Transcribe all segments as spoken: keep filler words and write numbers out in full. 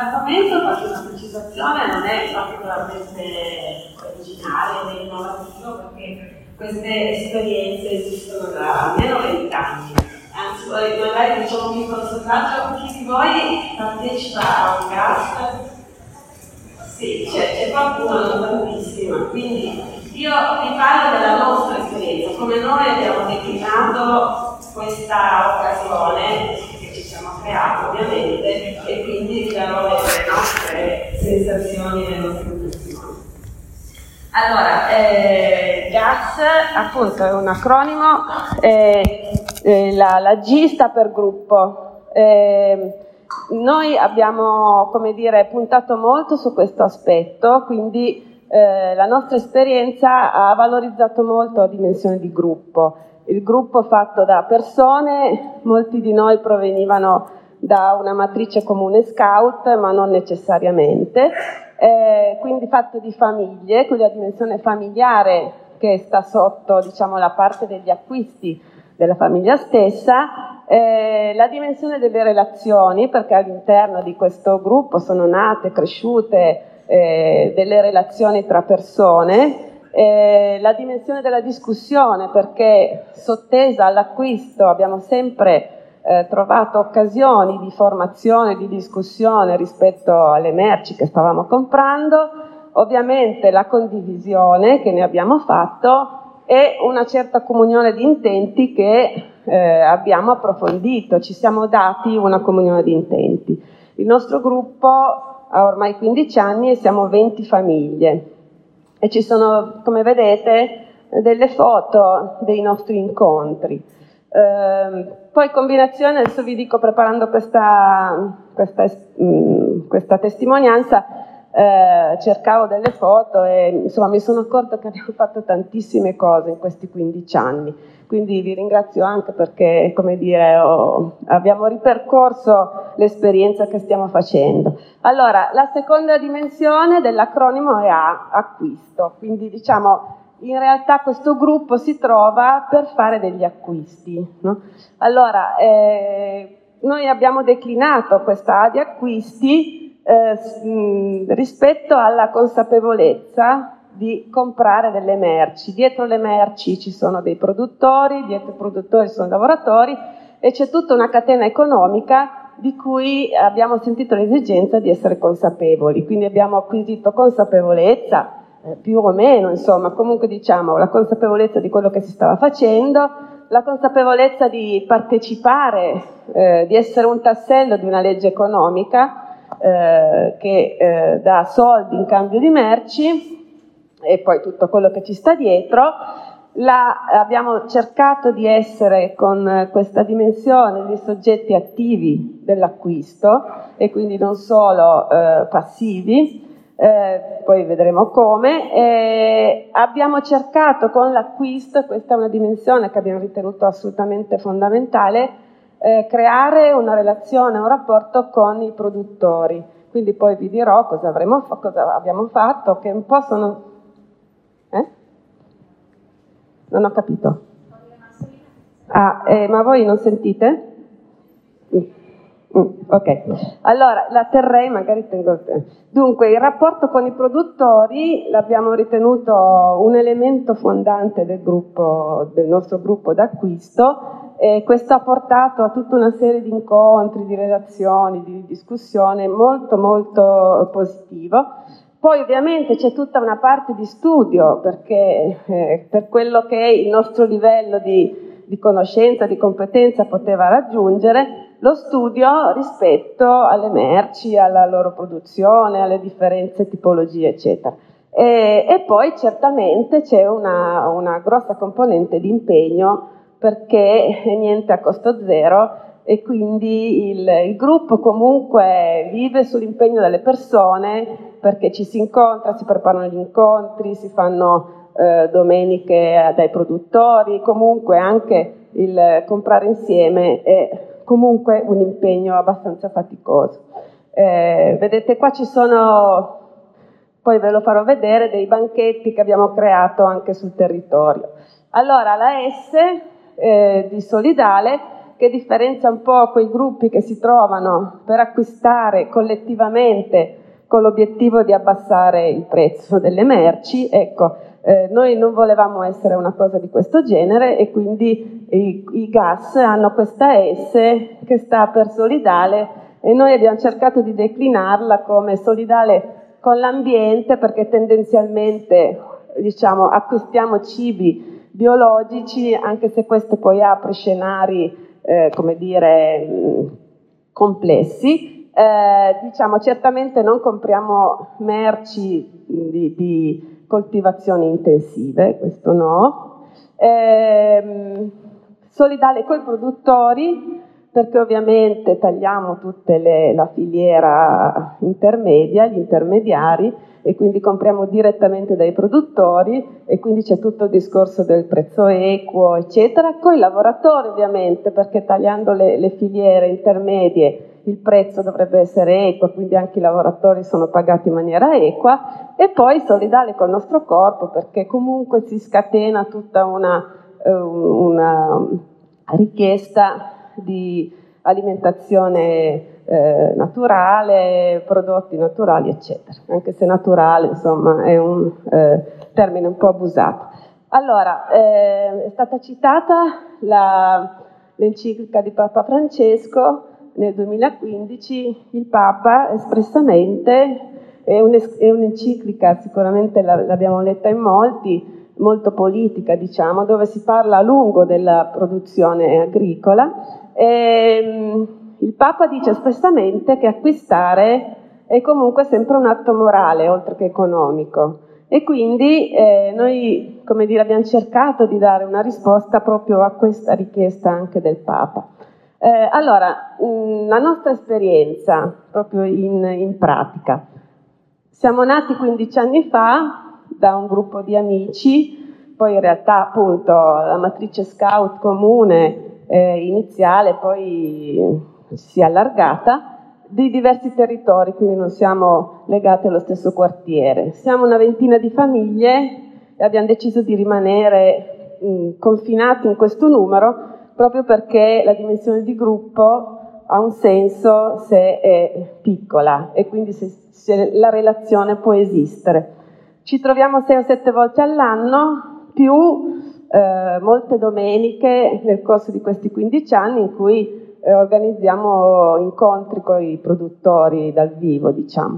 l'argomento faccio una precisazione, non è particolarmente originale né innovativo perché queste esperienze esistono da almeno vent'anni. Anzi, magari diciamo un piccolo sondaggio, chi di voi partecipa a un cast? Sì, c'è, c'è qualcuno, non tantissima, quindi io vi parlo della nostra esperienza, come noi abbiamo declinato questa occasione che ci siamo creati ovviamente e quindi vi darò le nostre sensazioni e le nostre impressioni. Allora, eh, G A S appunto è un acronimo, eh, eh, la, la G sta per gruppo. Eh, noi abbiamo, come dire, puntato molto su questo aspetto, quindi eh, la nostra esperienza ha valorizzato molto la dimensione di gruppo. Il gruppo fatto da persone, molti di noi provenivano da una matrice comune scout, ma non necessariamente, eh, quindi fatto di famiglie, quindi la dimensione familiare che sta sotto, diciamo, la parte degli acquisti della famiglia stessa, eh, la dimensione delle relazioni, perché all'interno di questo gruppo sono nate, cresciute eh, delle relazioni tra persone, eh, la dimensione della discussione, perché sottesa all'acquisto abbiamo sempre eh, trovato occasioni di formazione, di discussione rispetto alle merci che stavamo comprando, ovviamente la condivisione che ne abbiamo fatto e una certa comunione di intenti che eh, abbiamo approfondito, ci siamo dati una comunione di intenti. Il nostro gruppo ha ormai quindici anni e siamo venti famiglie e ci sono, come vedete, delle foto dei nostri incontri. Eh, poi combinazione, adesso vi dico, preparando questa, questa, mh, questa testimonianza, Eh, cercavo delle foto e insomma mi sono accorta che abbiamo fatto tantissime cose in questi quindici anni, quindi vi ringrazio anche perché, come dire, ho, abbiamo ripercorso l'esperienza che stiamo facendo. Allora, la seconda dimensione dell'acronimo è A, acquisto, quindi diciamo in realtà questo gruppo si trova per fare degli acquisti, no? Allora, eh, noi abbiamo declinato questa A di acquisti Eh, rispetto alla consapevolezza di comprare delle merci. Dietro le merci ci sono dei produttori, dietro i produttori ci sono lavoratori e c'è tutta una catena economica di cui abbiamo sentito l'esigenza di essere consapevoli, quindi abbiamo acquisito consapevolezza, eh, più o meno, insomma, comunque diciamo la consapevolezza di quello che si stava facendo, la consapevolezza di partecipare, eh, di essere un tassello di una legge economica Eh, che eh, dà soldi in cambio di merci e poi tutto quello che ci sta dietro. La, abbiamo cercato di essere con questa dimensione di soggetti attivi dell'acquisto e quindi non solo eh, passivi, eh, poi vedremo come. Eh, abbiamo cercato con l'acquisto, questa è una dimensione che abbiamo ritenuto assolutamente fondamentale, Eh, creare una relazione, un rapporto con i produttori. Quindi poi vi dirò cosa, avremo, cosa abbiamo fatto, che un po' sono... Eh? Non ho capito. Ah, eh, ma voi non sentite? Mm. Mm, ok, allora la terrei, magari tengo il tempo. Dunque, il rapporto con i produttori l'abbiamo ritenuto un elemento fondante del gruppo, del nostro gruppo d'acquisto. E questo ha portato a tutta una serie di incontri, di relazioni, di discussione molto molto positivo. Poi ovviamente c'è tutta una parte di studio perché eh, per quello che il nostro livello di, di conoscenza, di competenza poteva raggiungere, lo studio rispetto alle merci, alla loro produzione, alle differenze, tipologie eccetera. E, e poi certamente c'è una, una grossa componente di impegno perché niente a costo zero e quindi il, il gruppo comunque vive sull'impegno delle persone perché ci si incontra, si preparano gli incontri, si fanno eh, domeniche dai produttori, comunque anche il comprare insieme è comunque un impegno abbastanza faticoso. Eh, vedete qua ci sono, poi ve lo farò vedere, dei banchetti che abbiamo creato anche sul territorio. Allora la S Eh, di Solidale, che che differenzia un po' quei gruppi che si trovano per acquistare collettivamente con l'obiettivo di abbassare il prezzo delle merci. Ecco, eh, noi non volevamo essere una cosa di questo genere e quindi i, i gas hanno questa S che sta per solidale e noi abbiamo cercato di declinarla come solidale con l'ambiente, perché tendenzialmente, diciamo, acquistiamo cibi biologici, anche se questo poi apre scenari, eh, come dire, mh, complessi. Eh, diciamo, certamente non compriamo merci di, di coltivazioni intensive, questo no. Eh, solidale con i produttori, perché ovviamente tagliamo tutta la filiera intermedia, gli intermediari, e quindi compriamo direttamente dai produttori, e quindi c'è tutto il discorso del prezzo equo, eccetera, con i lavoratori ovviamente, perché tagliando le, le filiere intermedie il prezzo dovrebbe essere equo, quindi anche i lavoratori sono pagati in maniera equa, e poi solidale col nostro corpo, perché comunque si scatena tutta una, una richiesta di alimentazione eh, naturale, prodotti naturali, eccetera. Anche se naturale, insomma, è un eh, termine un po' abusato. Allora, eh, è stata citata la, l'enciclica di Papa Francesco nel duemilaquindici. Il Papa espressamente, è, un, è un'enciclica, sicuramente l'abbiamo letta in molti, molto politica, diciamo, dove si parla a lungo della produzione agricola. E, il Papa dice espressamente che acquistare è comunque sempre un atto morale oltre che economico, e quindi eh, noi, come dire, abbiamo cercato di dare una risposta proprio a questa richiesta anche del Papa. Eh, allora, mh, la nostra esperienza proprio in, in pratica: siamo nati quindici anni fa da un gruppo di amici, poi in realtà appunto la matrice scout comune eh, iniziale poi si è allargata, di diversi territori, quindi non siamo legati allo stesso quartiere. Siamo una ventina di famiglie e abbiamo deciso di rimanere mh, confinati in questo numero, proprio perché la dimensione di gruppo ha un senso se è piccola e quindi se, se la relazione può esistere. Ci troviamo sei o sette volte all'anno, più eh, molte domeniche nel corso di questi quindici anni in cui eh, organizziamo incontri con i produttori dal vivo, diciamo.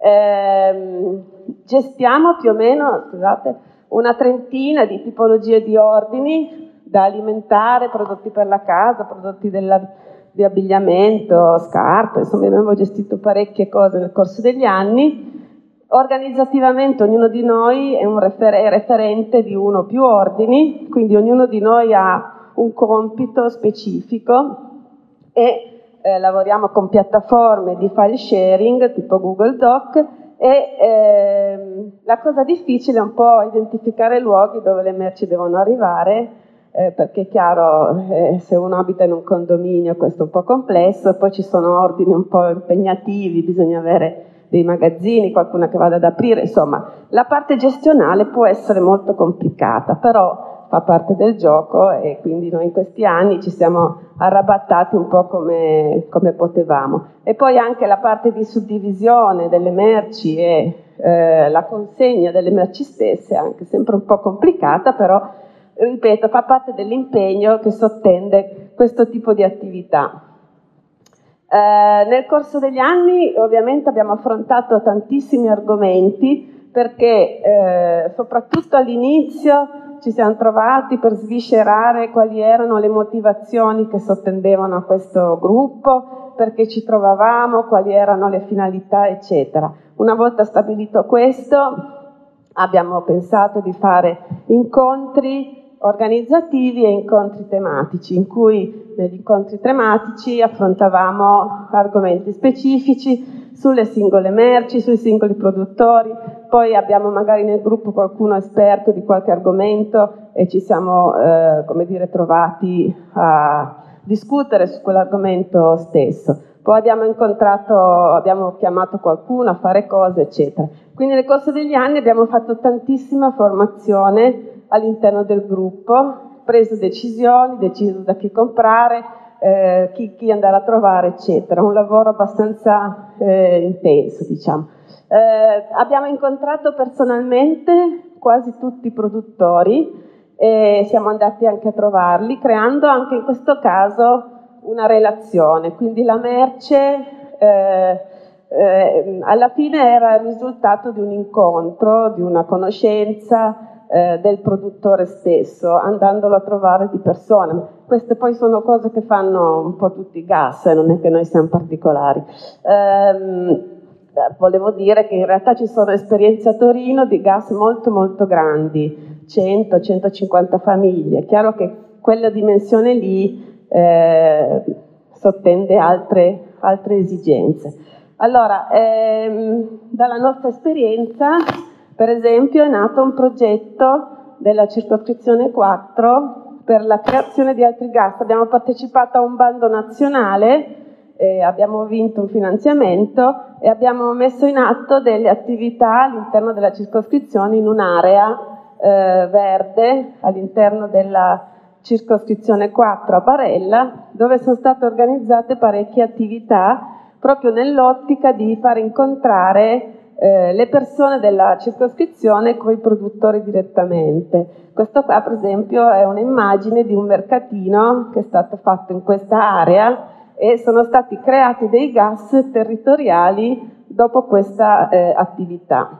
Eh, gestiamo più o meno, scusate, una trentina di tipologie di ordini, da alimentare, prodotti per la casa, prodotti della, di abbigliamento, scarpe, insomma abbiamo gestito parecchie cose nel corso degli anni. Organizzativamente ognuno di noi è un refer- referente di uno o più ordini, quindi ognuno di noi ha un compito specifico e eh, lavoriamo con piattaforme di file sharing tipo Google Doc e ehm, la cosa difficile è un po' identificare luoghi dove le merci devono arrivare, eh, perché è chiaro, eh, se uno abita in un condominio questo è un po' complesso, poi ci sono ordini un po' impegnativi, bisogna avere dei magazzini, qualcuno che vada ad aprire, insomma la parte gestionale può essere molto complicata, però fa parte del gioco e quindi noi in questi anni ci siamo arrabattati un po' come, come potevamo. E poi anche la parte di suddivisione delle merci e eh, la consegna delle merci stesse, anche sempre un po' complicata, però ripeto, fa parte dell'impegno che sottende questo tipo di attività. Eh, nel corso degli anni ovviamente abbiamo affrontato tantissimi argomenti, perché eh, soprattutto all'inizio ci siamo trovati per sviscerare quali erano le motivazioni che sottendevano a questo gruppo, perché ci trovavamo, quali erano le finalità, eccetera. Una volta stabilito questo, abbiamo pensato di fare incontri organizzativi e incontri tematici, in cui negli incontri tematici affrontavamo argomenti specifici sulle singole merci, sui singoli produttori, poi abbiamo magari nel gruppo qualcuno esperto di qualche argomento e ci siamo eh, come dire, trovati a discutere su quell'argomento stesso. Poi abbiamo incontrato, abbiamo chiamato qualcuno a fare cose, eccetera. Quindi nel corso degli anni abbiamo fatto tantissima formazione all'interno del gruppo, preso decisioni, deciso da chi comprare, eh, chi, chi andare a trovare, eccetera. Un lavoro abbastanza eh, intenso, diciamo. Eh, abbiamo incontrato personalmente quasi tutti i produttori e siamo andati anche a trovarli, creando anche in questo caso una relazione. Quindi la merce eh, eh, alla fine era il risultato di un incontro, di una conoscenza eh, del produttore stesso, andandolo a trovare di persona. Queste poi sono cose che fanno un po' tutti i gas, eh, non è che noi siamo particolari. Ehm, volevo dire che in realtà ci sono esperienze a Torino di gas molto molto grandi, cento centocinquanta famiglie. È chiaro che quella dimensione lì eh, sottende altre, altre esigenze. Allora, ehm, dalla nostra esperienza, per esempio, è nato un progetto della circoscrizione quattro per la creazione di altri gas. Abbiamo partecipato a un bando nazionale, eh, abbiamo vinto un finanziamento e abbiamo messo in atto delle attività all'interno della circoscrizione in un'area eh, verde all'interno della circoscrizione quattro a Barella, dove sono state organizzate parecchie attività proprio nell'ottica di far incontrare eh, le persone della circoscrizione con i produttori direttamente. Questo qua, per esempio, è un'immagine di un mercatino che è stato fatto in questa area e sono stati creati dei gas territoriali dopo questa eh, attività.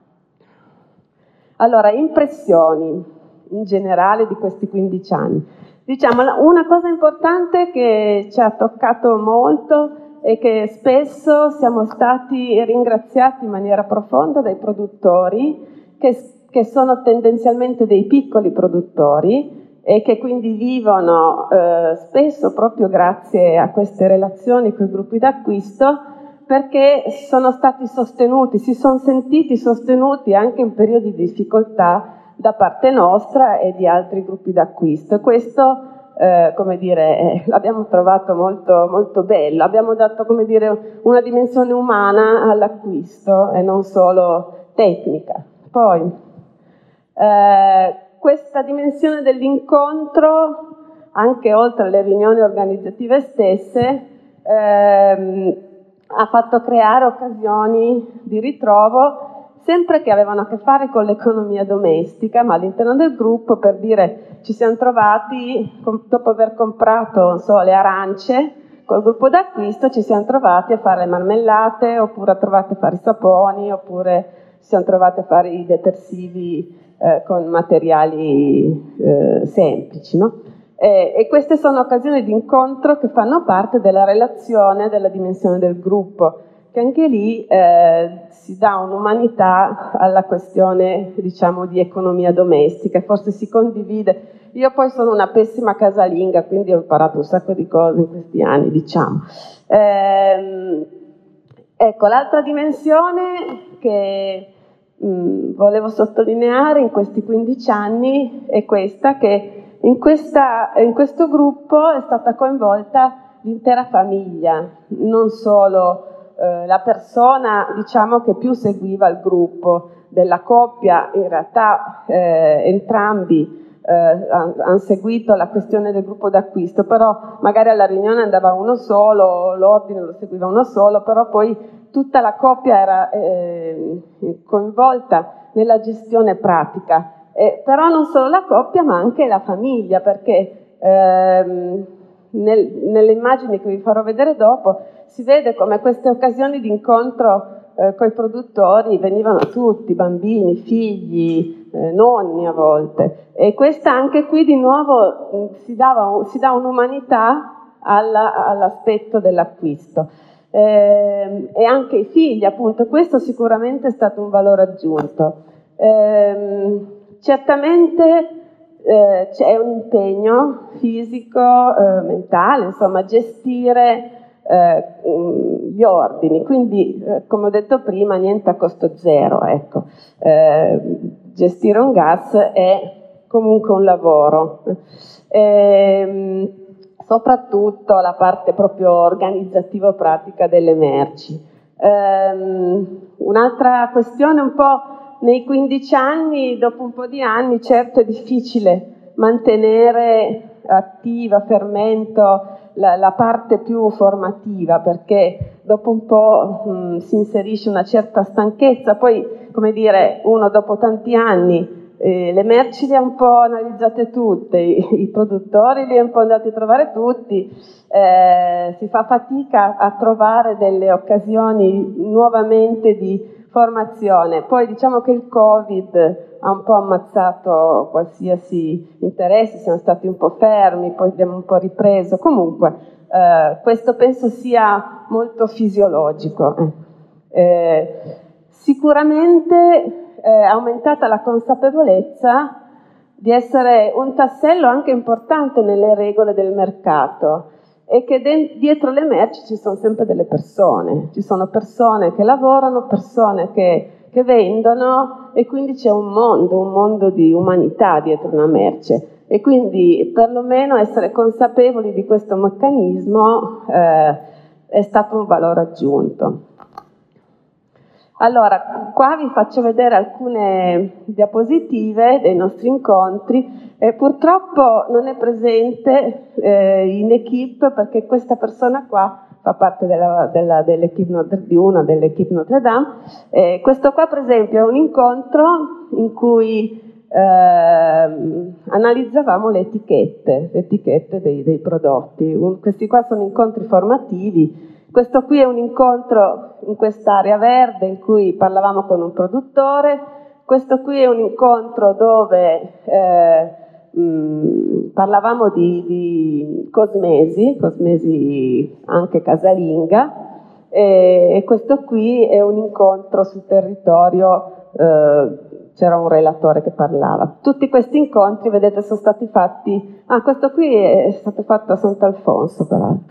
Allora, impressioni in generale di questi quindici anni. Diciamo, una cosa importante che ci ha toccato molto è che spesso siamo stati ringraziati in maniera profonda dai produttori, che, che sono tendenzialmente dei piccoli produttori, e che quindi vivono eh, spesso proprio grazie a queste relazioni con i gruppi d'acquisto, perché sono stati sostenuti, si sono sentiti sostenuti anche in periodi di difficoltà da parte nostra e di altri gruppi d'acquisto. Questo, eh, come dire, eh, l'abbiamo trovato molto, molto bello. Abbiamo dato, come dire, una dimensione umana all'acquisto e non solo tecnica. Poi, eh, questa dimensione dell'incontro, anche oltre alle riunioni organizzative stesse, ehm, ha fatto creare occasioni di ritrovo, sempre che avevano a che fare con l'economia domestica, ma all'interno del gruppo, per dire, ci siamo trovati, dopo aver comprato, non so, le arance, col gruppo d'acquisto ci siamo trovati a fare le marmellate, oppure a trovati a fare i saponi, oppure ci siamo trovati a fare i detersivi eh, con materiali eh, semplici, no? E, e queste sono occasioni di incontro che fanno parte della relazione, della dimensione del gruppo, che anche lì eh, si dà un'umanità alla questione, diciamo, di economia domestica, forse si condivide. Io poi sono una pessima casalinga, quindi ho imparato un sacco di cose in questi anni, diciamo. Ehm, ecco, l'altra dimensione che mh, volevo sottolineare in questi quindici anni è questa, che in, questa, in questo gruppo è stata coinvolta l'intera famiglia, non solo eh, la persona, diciamo, che più seguiva il gruppo. Della coppia, in realtà eh, entrambi eh, hanno seguito la questione del gruppo d'acquisto, però magari alla riunione andava uno solo, l'ordine lo seguiva uno solo, però poi tutta la coppia era eh, coinvolta nella gestione pratica. Eh, però non solo la coppia, ma anche la famiglia, perché ehm, nel, nelle immagini che vi farò vedere dopo si vede come queste occasioni di incontro eh, con i produttori venivano tutti, bambini, figli, eh, nonni a volte. E questa anche qui di nuovo mh, si, dava, si dà un'umanità alla, all'aspetto dell'acquisto. Eh, e anche i figli, appunto, questo sicuramente è stato un valore aggiunto. Eh, Certamente eh, c'è un impegno fisico, eh, mentale, insomma, gestire eh, gli ordini, quindi eh, come ho detto prima, niente a costo zero, ecco. Eh, gestire un gas è comunque un lavoro. Eh, soprattutto la parte proprio organizzativo-pratica delle merci. Eh, un'altra questione un po'. Nei quindici anni, dopo un po' di anni, certo è difficile mantenere attiva, fermento, la, la parte più formativa, perché dopo un po' mh, si inserisce una certa stanchezza, poi, come dire, uno dopo tanti anni eh, le merci le ha un po' analizzate tutte, i, i produttori li ha un po' andati a trovare tutti, eh, si fa fatica a trovare delle occasioni nuovamente di formazione. Poi diciamo che il Covid ha un po' ammazzato qualsiasi interesse, siamo stati un po' fermi, poi abbiamo un po' ripreso. Comunque, eh, questo penso sia molto fisiologico. Eh, sicuramente è aumentata la consapevolezza di essere un tassello anche importante nelle regole del mercato, e che de- dietro le merci ci sono sempre delle persone, ci sono persone che lavorano, persone che, che vendono, e quindi c'è un mondo, un mondo di umanità dietro una merce, e quindi perlomeno essere consapevoli di questo meccanismo eh, è stato un valore aggiunto. Allora, qua vi faccio vedere alcune diapositive dei nostri incontri. Eh, purtroppo non è presente eh, in equipe, perché questa persona qua fa parte della, della, dell'equipe Notre, di una delle equipe Notre Dame. Eh, questo qua, per esempio, è un incontro in cui eh, analizzavamo le etichette, le etichette dei, dei prodotti. Un, questi qua sono incontri formativi. Questo qui è un incontro in quest'area verde in cui parlavamo con un produttore. Questo qui è un incontro dove eh, mh, parlavamo di, di cosmesi, cosmesi anche casalinga, e, e questo qui è un incontro sul territorio, eh, c'era un relatore che parlava. Tutti questi incontri, vedete, sono stati fatti, ah, questo qui è stato fatto a Sant'Alfonso peraltro.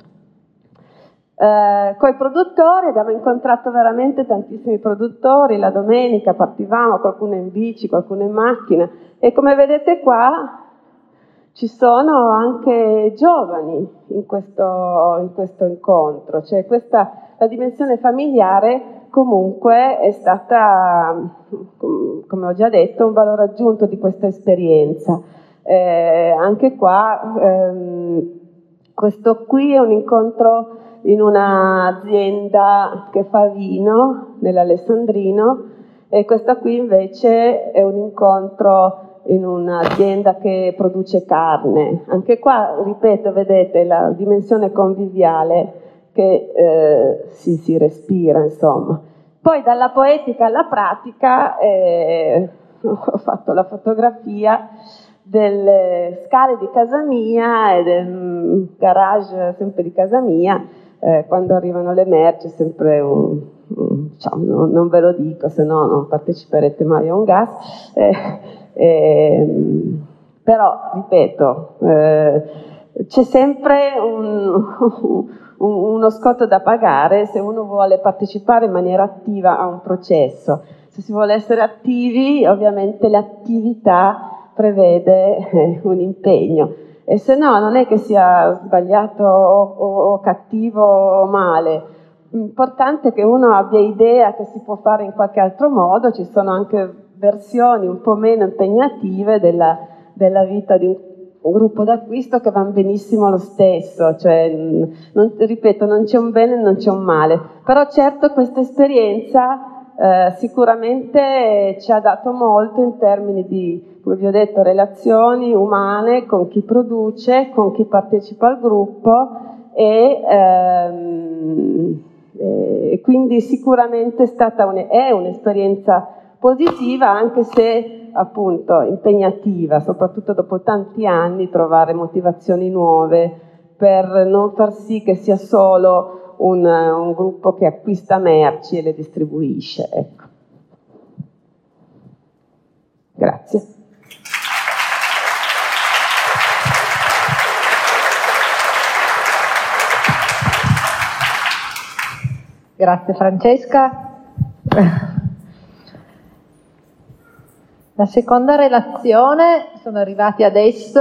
Eh, con i produttori abbiamo incontrato veramente tantissimi produttori. La domenica partivamo, qualcuno in bici, qualcuno in macchina, e come vedete qua ci sono anche giovani in questo, in questo incontro, cioè questa, la dimensione familiare comunque è stata, come ho già detto, un valore aggiunto di questa esperienza. Eh, anche qua ehm, questo qui è un incontro in un'azienda che fa vino nell'Alessandrino, e questa qui invece è un incontro in un'azienda che produce carne. Anche qua, ripeto, vedete la dimensione conviviale che eh, si, si respira, insomma. Poi dalla poetica alla pratica eh, ho fatto la fotografia delle scale di casa mia e del garage sempre di casa mia. Eh, quando arrivano le merci è sempre un, un diciamo, non, non ve lo dico, se no non parteciperete mai a un gas, eh, eh, però ripeto, eh, c'è sempre un, un, uno scotto da pagare se uno vuole partecipare in maniera attiva a un processo. Se si vuole essere attivi, ovviamente l'attività prevede eh, un impegno. E se no, non è che sia sbagliato o, o, o cattivo o male. L'importante è che uno abbia idea che si può fare in qualche altro modo. Ci sono anche versioni un po' meno impegnative della, della vita di un, un gruppo d'acquisto che vanno benissimo lo stesso. Cioè, non, ripeto, non c'è un bene e non c'è un male. Però certo questa esperienza eh, sicuramente ci ha dato molto in termini di, come vi ho detto, relazioni umane con chi produce, con chi partecipa al gruppo, e, ehm, e quindi sicuramente è stata un, è un'esperienza positiva, anche se appunto impegnativa, soprattutto dopo tanti anni trovare motivazioni nuove per non far sì che sia solo un, un gruppo che acquista merci e le distribuisce. Ecco. Grazie. Grazie Francesca. La seconda relazione, sono arrivati adesso.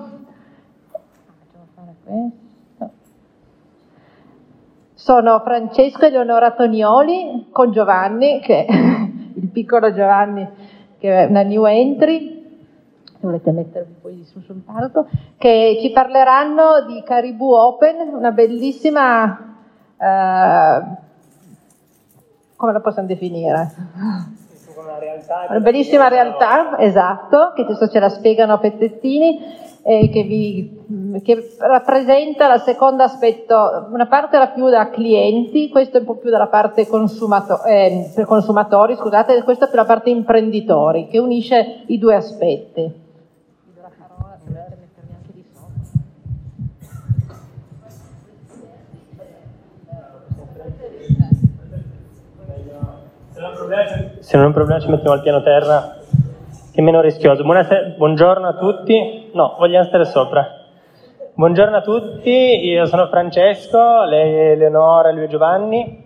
Sono Francesco e Eleonora Tonioli con Giovanni, che è il piccolo Giovanni, che è una new entry. se volete mettervi poi su sul palco, che ci parleranno di Caribou Open, una bellissima, eh, come la possiamo definire? Una, realtà, una bellissima realtà, esatto, che adesso ce la spiegano a pezzettini, e che, vi, che rappresenta la seconda aspetto. Una parte era più da clienti, questo è un po' più dalla parte consumato, eh, per consumatori, scusate, questa è più la parte imprenditori, che unisce i due aspetti. Vi do la parola, se volete mettermi anche di sopra. Se non è un problema ci mettiamo al piano terra, che è meno rischioso. Buonasera, buongiorno a tutti. No, vogliamo stare sopra. Buongiorno a tutti, io sono Francesco, lei è Eleonora, lui è Giovanni.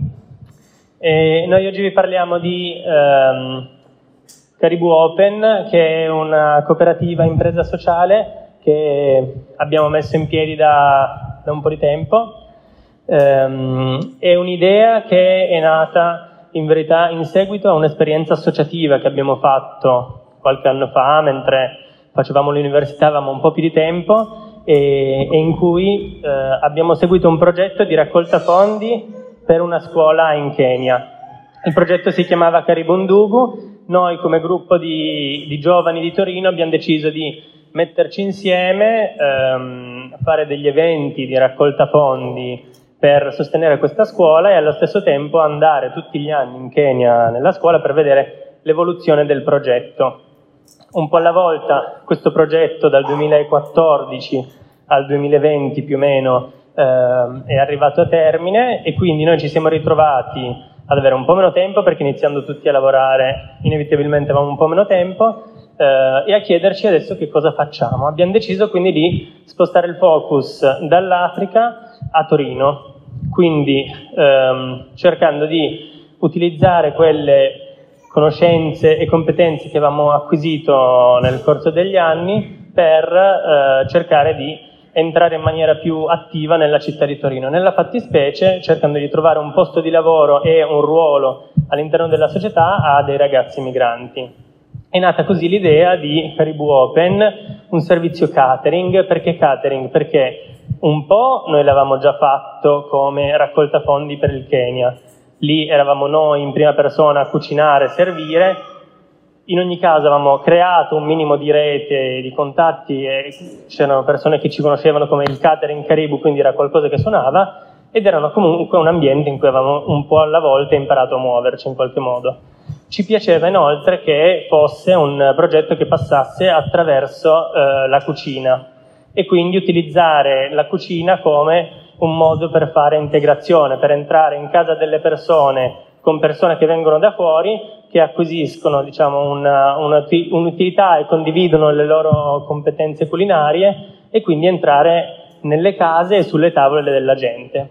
E noi oggi vi parliamo di ehm, Caribou Open, che è una cooperativa impresa sociale che abbiamo messo in piedi da, da un po' di tempo. Ehm, è un'idea che è nata in verità in seguito a un'esperienza associativa che abbiamo fatto qualche anno fa, mentre facevamo l'università, avevamo un po' più di tempo, e, e in cui eh, abbiamo seguito un progetto di raccolta fondi per una scuola in Kenya. Il progetto si chiamava Caribou Ndugu. Noi come gruppo di, di giovani di Torino abbiamo deciso di metterci insieme, ehm, a fare degli eventi di raccolta fondi per sostenere questa scuola e allo stesso tempo andare tutti gli anni in Kenya nella scuola per vedere l'evoluzione del progetto. Un po' alla volta questo progetto dal duemilaquattordici al duemilaventi più o meno eh, è arrivato a termine, e quindi noi ci siamo ritrovati ad avere un po' meno tempo, perché iniziando tutti a lavorare inevitabilmente avevamo un po' meno tempo, eh, e a chiederci adesso che cosa facciamo. Abbiamo deciso quindi di spostare il focus dall'Africa a Torino, quindi ehm, cercando di utilizzare quelle conoscenze e competenze che avevamo acquisito nel corso degli anni per eh, cercare di entrare in maniera più attiva nella città di Torino, nella fattispecie cercando di trovare un posto di lavoro e un ruolo all'interno della società a dei ragazzi migranti. È nata così l'idea di Caribou Open, un servizio catering. Perché catering? Perché un po' noi l'avevamo già fatto come raccolta fondi per il Kenya. Lì eravamo noi in prima persona a cucinare, servire. In ogni caso avevamo creato un minimo di rete, di contatti, e c'erano persone che ci conoscevano come il catering Caribou, quindi era qualcosa che suonava, ed erano comunque un ambiente in cui avevamo un po' alla volta imparato a muoverci in qualche modo. Ci piaceva inoltre che fosse un progetto che passasse attraverso eh, la cucina, e quindi utilizzare la cucina come un modo per fare integrazione, per entrare in casa delle persone con persone che vengono da fuori, che acquisiscono, diciamo, una, una, un'utilità e condividono le loro competenze culinarie, e quindi entrare nelle case e sulle tavole della gente.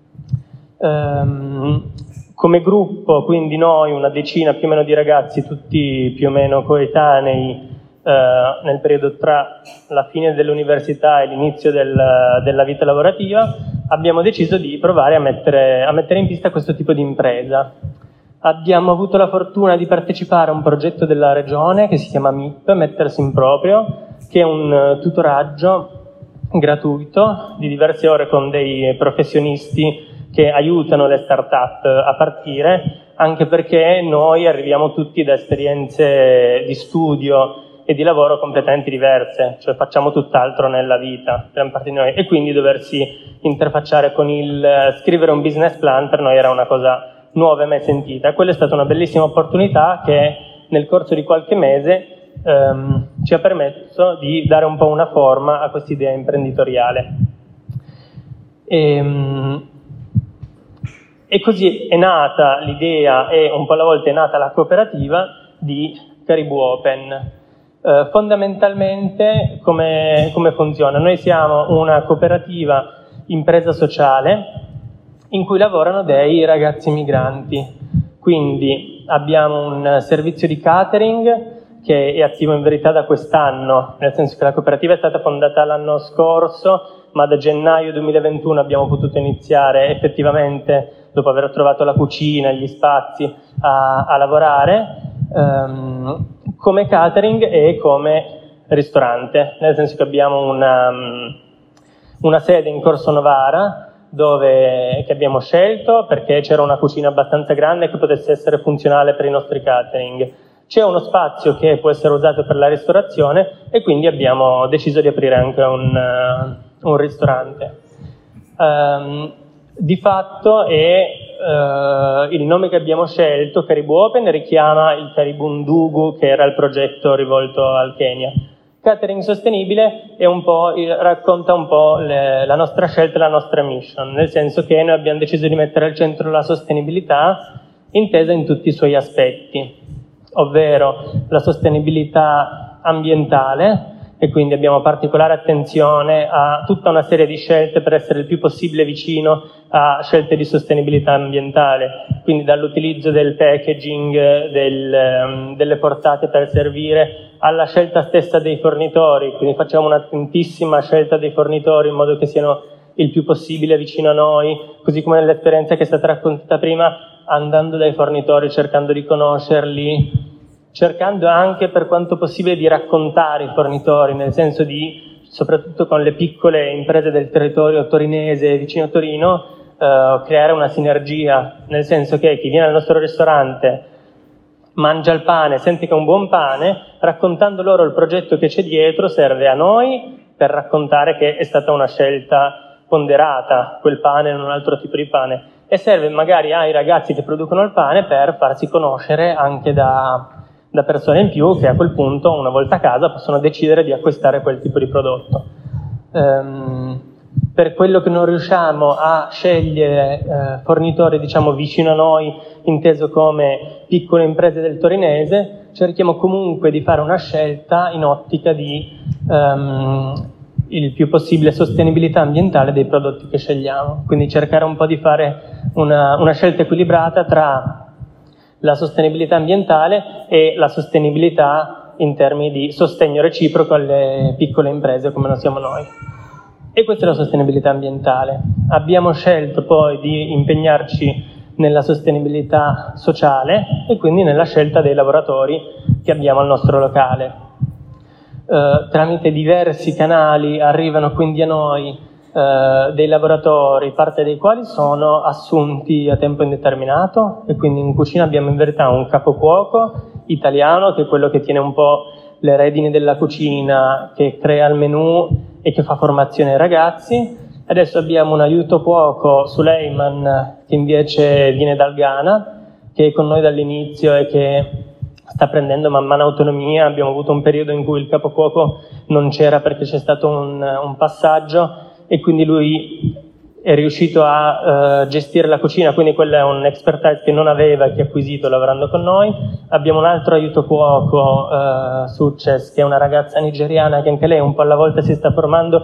Ehm, come gruppo, quindi noi, una decina più o meno di ragazzi, tutti più o meno coetanei, Uh, nel periodo tra la fine dell'università e l'inizio del, della vita lavorativa, abbiamo deciso di provare a mettere, a mettere in pista questo tipo di impresa. Abbiamo avuto la fortuna di partecipare a un progetto della regione che si chiama M I P, Mettersi in Proprio, che è un tutoraggio gratuito di diverse ore con dei professionisti che aiutano le start-up a partire, anche perché noi arriviamo tutti da esperienze di studio e di lavoro completamente diverse, cioè facciamo tutt'altro nella vita, gran parte di noi, e quindi doversi interfacciare con il scrivere un business plan per noi era una cosa nuova e mai sentita. Quella è stata una bellissima opportunità che nel corso di qualche mese ehm, ci ha permesso di dare un po' una forma a questa idea imprenditoriale. E, e così è nata l'idea, e un po' alla volta è nata la cooperativa di Caribou Open. Uh, fondamentalmente come, come funziona? Noi siamo una cooperativa impresa sociale in cui lavorano dei ragazzi migranti, quindi abbiamo un servizio di catering che è attivo in verità da quest'anno, nel senso che la cooperativa è stata fondata l'anno scorso, ma da gennaio duemilaventuno abbiamo potuto iniziare effettivamente, dopo aver trovato la cucina, gli spazi, a, a lavorare um, come catering e come ristorante, nel senso che abbiamo una, una sede in Corso Novara dove, che abbiamo scelto perché c'era una cucina abbastanza grande che potesse essere funzionale per i nostri catering. C'è uno spazio che può essere usato per la ristorazione e quindi abbiamo deciso di aprire anche un, uh, un ristorante. Um, di fatto è uh, il nome che abbiamo scelto, Caribou Open, richiama il Caribou Ndugu, che era il progetto rivolto al Kenya. Catering sostenibile è un po', racconta un po' le, la nostra scelta e la nostra mission, nel senso che noi abbiamo deciso di mettere al centro la sostenibilità intesa in tutti i suoi aspetti, ovvero la sostenibilità ambientale, e quindi abbiamo particolare attenzione a tutta una serie di scelte per essere il più possibile vicino a scelte di sostenibilità ambientale, quindi dall'utilizzo del packaging, del, delle portate per servire, alla scelta stessa dei fornitori, quindi facciamo un'attentissima scelta dei fornitori in modo che siano il più possibile vicino a noi, così come nell'esperienza che è stata raccontata prima, andando dai fornitori, cercando di conoscerli, cercando anche per quanto possibile di raccontare i fornitori, nel senso di, soprattutto con le piccole imprese del territorio torinese vicino a Torino, eh, creare una sinergia, nel senso che chi viene al nostro ristorante mangia il pane, sente che è un buon pane, raccontando loro il progetto che c'è dietro serve a noi per raccontare che è stata una scelta ponderata, quel pane e non un altro tipo di pane, e serve magari ai ragazzi che producono il pane per farsi conoscere anche da, da persone in più che a quel punto, una volta a casa, possono decidere di acquistare quel tipo di prodotto. Um, per quello che non riusciamo a scegliere eh, fornitori, diciamo, vicino a noi, inteso come piccole imprese del torinese, cerchiamo comunque di fare una scelta in ottica di um, il più possibile sostenibilità ambientale dei prodotti che scegliamo, quindi cercare un po' di fare una, una scelta equilibrata tra la sostenibilità ambientale e la sostenibilità in termini di sostegno reciproco alle piccole imprese come lo siamo noi. E questa è la sostenibilità ambientale. Abbiamo scelto poi di impegnarci nella sostenibilità sociale e quindi nella scelta dei lavoratori che abbiamo al nostro locale. Uh, tramite diversi canali arrivano quindi a noi uh, dei lavoratori, parte dei quali sono assunti a tempo indeterminato, e quindi in cucina abbiamo in verità un capocuoco italiano che è quello che tiene un po' le redini della cucina, che crea il menù e che fa formazione ai ragazzi. Adesso abbiamo un aiuto cuoco, Suleiman, che invece viene dal Ghana, che è con noi dall'inizio e che sta prendendo man mano autonomia. Abbiamo avuto un periodo in cui il capocuoco non c'era perché c'è stato un, un passaggio, e quindi lui è riuscito a uh, gestire la cucina, quindi quella è un expertise che non aveva e che ha acquisito lavorando con noi. Abbiamo un altro aiuto cuoco, uh, Succes, che è una ragazza nigeriana che anche lei un po' alla volta si sta formando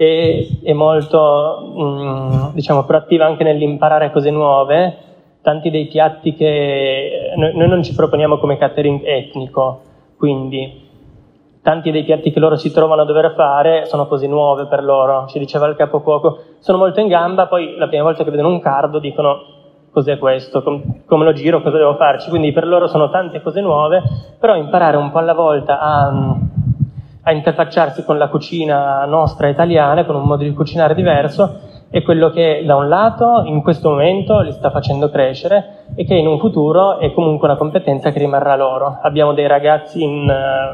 e è molto um, diciamo proattiva anche nell'imparare cose nuove. Tanti dei piatti che noi, noi non ci proponiamo come catering etnico, quindi tanti dei piatti che loro si trovano a dover fare sono cose nuove per loro. Ci diceva il capocuoco, sono molto in gamba, poi la prima volta che vedono un cardo dicono cos'è questo, Com- come lo giro, cosa devo farci, quindi per loro sono tante cose nuove, però imparare un po' alla volta a, a interfacciarsi con la cucina nostra italiana, con un modo di cucinare diverso, è quello che da un lato in questo momento li sta facendo crescere e che in un futuro è comunque una competenza che rimarrà loro. Abbiamo dei ragazzi in,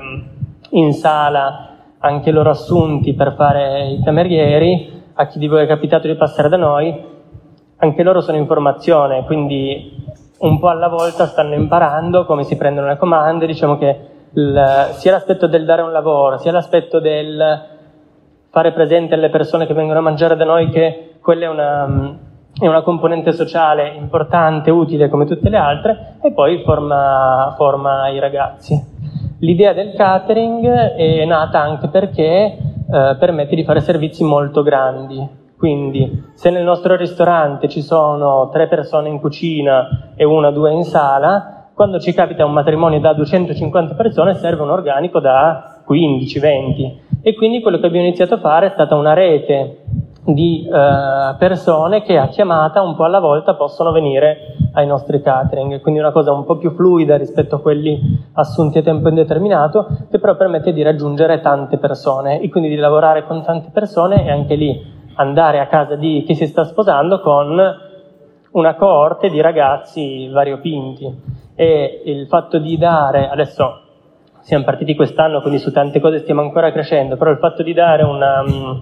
in sala, anche loro assunti per fare i camerieri. A chi di voi è capitato di passare da noi, anche loro sono in formazione, quindi un po' alla volta stanno imparando come si prendono le comande. Diciamo che il, sia l'aspetto del dare un lavoro, sia l'aspetto del fare presente alle persone che vengono a mangiare da noi che quella è una, è una componente sociale importante, utile come tutte le altre, e poi forma, forma i ragazzi. L'idea del catering è nata anche perché eh, permette di fare servizi molto grandi. Quindi se nel nostro ristorante ci sono tre persone in cucina e una o due in sala, quando ci capita un matrimonio da duecentocinquanta persone serve un organico da quindici venti. E quindi quello che abbiamo iniziato a fare è stata una rete di eh, persone che a chiamata un po' alla volta possono venire ai nostri catering, quindi una cosa un po' più fluida rispetto a quelli assunti a tempo indeterminato, che però permette di raggiungere tante persone e quindi di lavorare con tante persone e anche lì andare a casa di chi si sta sposando con una coorte di ragazzi variopinti. E il fatto di dare, adesso siamo partiti quest'anno, quindi su tante cose stiamo ancora crescendo, però il fatto di dare una, um,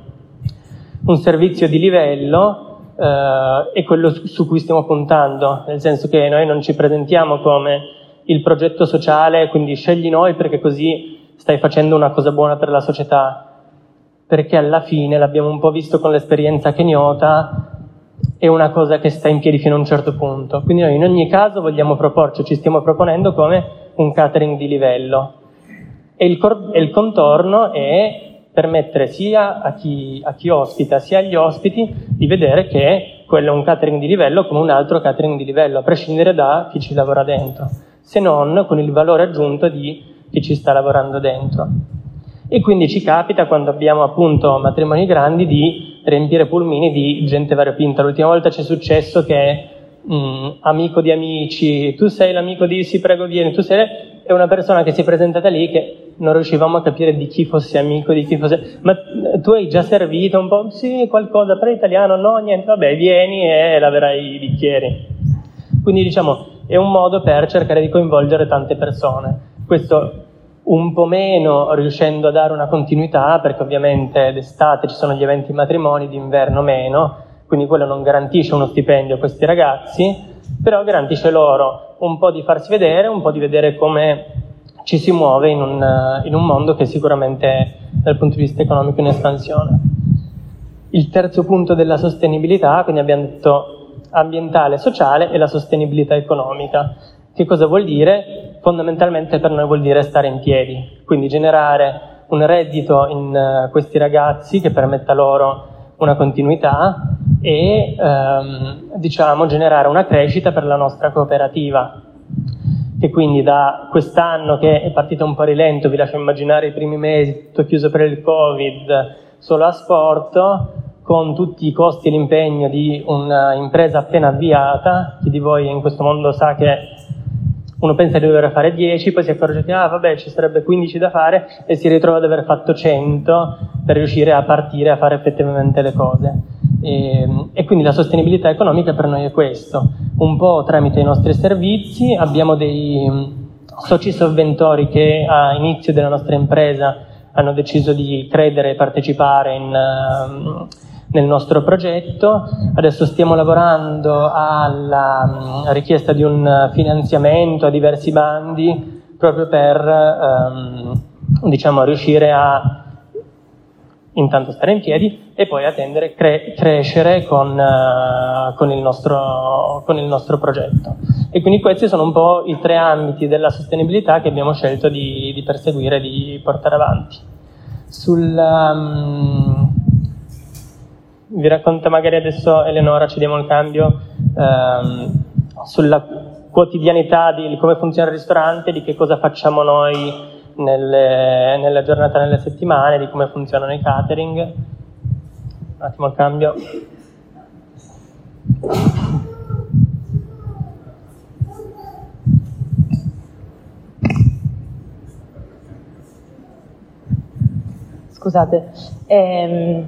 un servizio di livello Uh, è quello su, su cui stiamo puntando, nel senso che noi non ci presentiamo come il progetto sociale, quindi scegli noi perché così stai facendo una cosa buona per la società, perché alla fine l'abbiamo un po' visto con l'esperienza kenyota, è una cosa che sta in piedi fino a un certo punto, quindi noi in ogni caso vogliamo proporci, ci stiamo proponendo come un catering di livello e il, cor- e il contorno è permettere sia a chi, a chi ospita sia agli ospiti di vedere che quello è un catering di livello come un altro catering di livello, a prescindere da chi ci lavora dentro, se non con il valore aggiunto di chi ci sta lavorando dentro. E quindi ci capita, quando abbiamo appunto matrimoni grandi, di riempire pulmini di gente variopinta. L'ultima volta ci è successo che mh, amico di amici, tu sei l'amico di sì prego vieni, tu sei... è una persona che si è presentata lì che non riuscivamo a capire di chi fosse amico, di chi fosse... Ma tu hai già servito un po'? Sì, qualcosa, però italiano? No, niente, vabbè, vieni e laverai i bicchieri. Quindi diciamo, è un modo per cercare di coinvolgere tante persone. Questo un po' meno riuscendo a dare una continuità, perché ovviamente d'estate ci sono gli eventi matrimoni, d'inverno meno, quindi quello non garantisce uno stipendio a questi ragazzi, però garantisce loro un po' di farsi vedere, un po' di vedere come ci si muove in un, in un mondo che sicuramente dal punto di vista economico è in espansione. Il terzo punto della sostenibilità, quindi abbiamo detto ambientale, sociale e la sostenibilità economica. Che cosa vuol dire? Fondamentalmente per noi vuol dire stare in piedi, quindi generare un reddito in uh, questi ragazzi che permetta loro una continuità e ehm, diciamo generare una crescita per la nostra cooperativa, che quindi da quest'anno che è partito un po' rilento, vi lascio immaginare i primi mesi, tutto chiuso per il Covid, solo a sport, con tutti i costi e l'impegno di un'impresa appena avviata. Chi di voi in questo mondo sa che uno pensa di dover fare dieci, poi si accorge che ah vabbè ci sarebbe quindici da fare e si ritrova ad aver fatto cento per riuscire a partire a fare effettivamente le cose. E, e quindi la sostenibilità economica per noi è questo, un po' tramite i nostri servizi. Abbiamo dei soci sovventori che a inizio della nostra impresa hanno deciso di credere e partecipare in, uh, nel nostro progetto. Adesso stiamo lavorando alla richiesta di un finanziamento a diversi bandi proprio per um, diciamo riuscire a intanto stare in piedi e poi attendere cre- crescere con, uh, con, il nostro, con il nostro progetto. E quindi questi sono un po' i tre ambiti della sostenibilità che abbiamo scelto di, di perseguire, di portare avanti. Sul, um, vi racconta magari adesso Eleonora, ci diamo il cambio, um, sulla quotidianità di come funziona il ristorante, di che cosa facciamo noi Nelle, nella giornata, nelle settimane, di come funzionano i catering. Un attimo il cambio. Scusate. Ehm...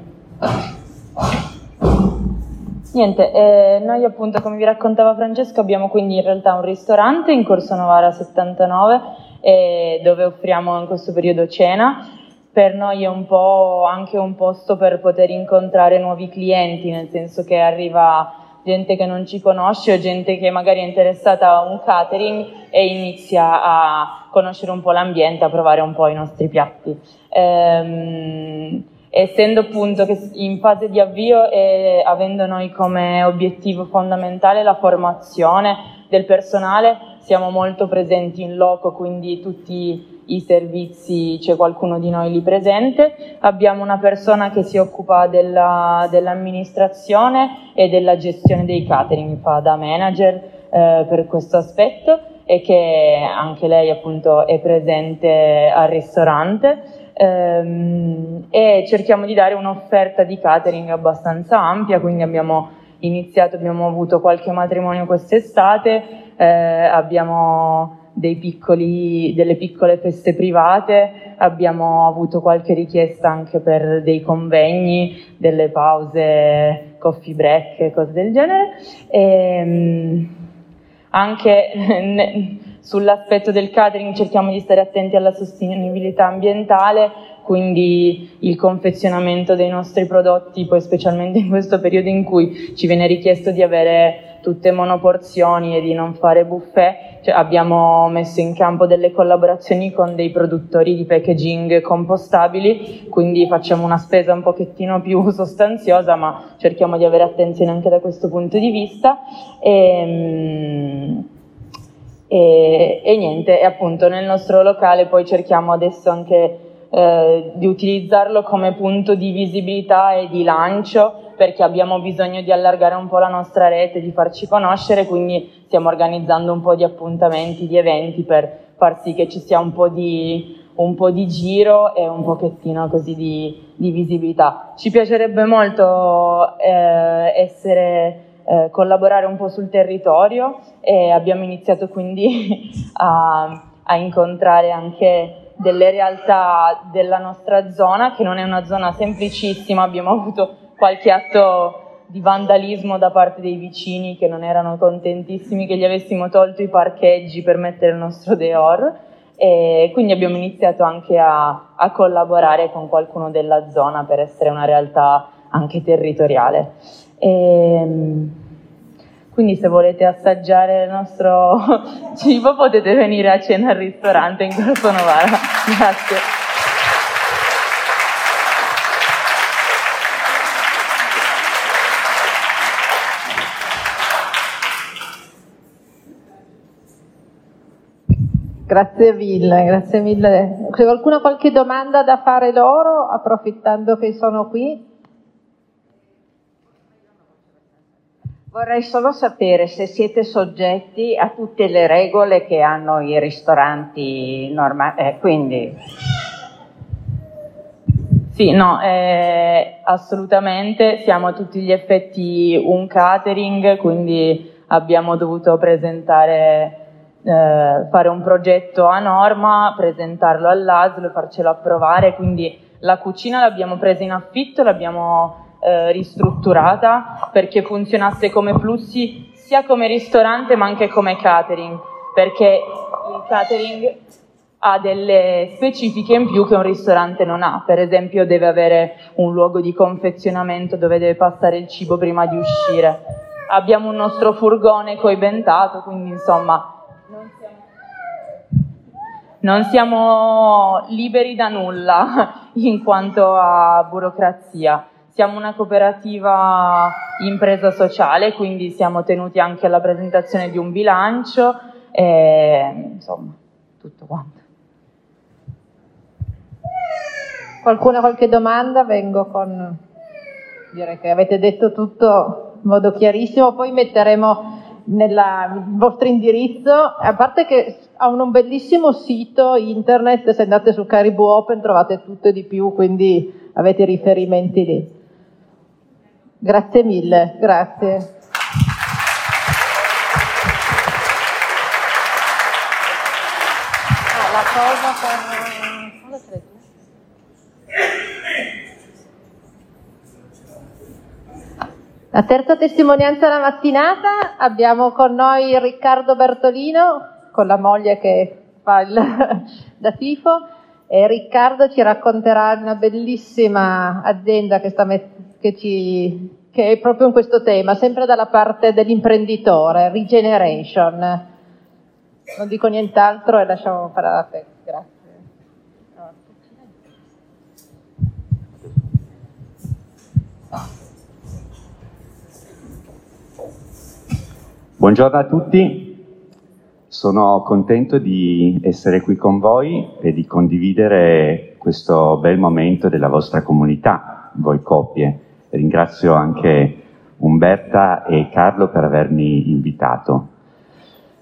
Niente, eh, noi appunto, come vi raccontava Francesco, abbiamo quindi in realtà un ristorante in Corso Novara settantanove eh, dove offriamo in questo periodo cena. Per noi è un po' anche un posto per poter incontrare nuovi clienti, nel senso che arriva gente che non ci conosce o gente che magari è interessata a un catering e inizia a conoscere un po' l'ambiente, a provare un po' i nostri piatti. Ehm, essendo appunto che in fase di avvio e avendo noi come obiettivo fondamentale la formazione del personale, siamo molto presenti in loco, quindi tutti i servizi c'è qualcuno di noi lì presente. Abbiamo una persona che si occupa della, dell'amministrazione e della gestione dei catering, fa da manager eh, per questo aspetto, e che anche lei appunto è presente al ristorante. ehm, e cerchiamo di dare un'offerta di catering abbastanza ampia, quindi abbiamo iniziato, abbiamo avuto qualche matrimonio quest'estate, eh, abbiamo dei piccoli, delle piccole feste private, abbiamo avuto qualche richiesta anche per dei convegni, delle pause, coffee break, cose del genere. E, anche sull'aspetto del catering cerchiamo di stare attenti alla sostenibilità ambientale, quindi il confezionamento dei nostri prodotti, poi specialmente in questo periodo in cui ci viene richiesto di avere tutte monoporzioni e di non fare buffet, cioè abbiamo messo in campo delle collaborazioni con dei produttori di packaging compostabili, quindi facciamo una spesa un pochettino più sostanziosa, ma cerchiamo di avere attenzione anche da questo punto di vista. E, e, e niente, e appunto nel nostro locale poi cerchiamo adesso anche eh, di utilizzarlo come punto di visibilità e di lancio, perché abbiamo bisogno di allargare un po' la nostra rete, di farci conoscere, quindi stiamo organizzando un po' di appuntamenti, di eventi per far sì che ci sia un po' di, un po' di giro e un pochettino così di, di visibilità. Ci piacerebbe molto eh, essere, eh, collaborare un po' sul territorio e abbiamo iniziato quindi a, a incontrare anche delle realtà della nostra zona, che non è una zona semplicissima, abbiamo avuto qualche atto di vandalismo da parte dei vicini che non erano contentissimi che gli avessimo tolto i parcheggi per mettere il nostro Deor, e quindi abbiamo iniziato anche a, a collaborare con qualcuno della zona per essere una realtà anche territoriale. E, quindi se volete assaggiare il nostro cibo potete venire a cena al ristorante in Corso Novara. Grazie. Grazie mille, grazie mille. Se qualcuno ha qualche domanda da fare loro, approfittando che sono qui. Vorrei solo sapere se siete soggetti a tutte le regole che hanno i ristoranti normali, eh, quindi... Sì, no, eh, assolutamente, siamo a tutti gli effetti un catering, quindi abbiamo dovuto presentare... Eh, fare un progetto a norma, presentarlo all'A S L, farcelo approvare, quindi la cucina l'abbiamo presa in affitto, l'abbiamo eh, ristrutturata perché funzionasse come flussi sia come ristorante ma anche come catering, perché il catering ha delle specifiche in più che un ristorante non ha. Per esempio deve avere un luogo di confezionamento dove deve passare il cibo prima di uscire, abbiamo un nostro furgone coibentato, quindi insomma Non siamo, non siamo liberi da nulla in quanto a burocrazia. Siamo una cooperativa impresa sociale, quindi siamo tenuti anche alla presentazione di un bilancio e insomma tutto quanto. Qualcuno ha qualche domanda? Vengo con... Direi che avete detto tutto in modo chiarissimo, poi metteremo nella, il vostro indirizzo, a parte che ha un, un bellissimo sito internet, se andate su Caribou Open trovate tutto e di più, quindi avete riferimenti lì. Grazie mille, grazie. Ah, la cosa per... La terza testimonianza della mattinata, abbiamo con noi Riccardo Bertolino, con la moglie che fa il da tifo, e Riccardo ci racconterà una bellissima azienda che, sta met- che, ci, che è proprio in questo tema, sempre dalla parte dell'imprenditore, Regeneration. Non dico nient'altro e lasciamo fare la festa. Grazie. Buongiorno a tutti, sono contento di essere qui con voi e di condividere questo bel momento della vostra comunità, voi coppie. Ringrazio anche Umberta e Carlo per avermi invitato.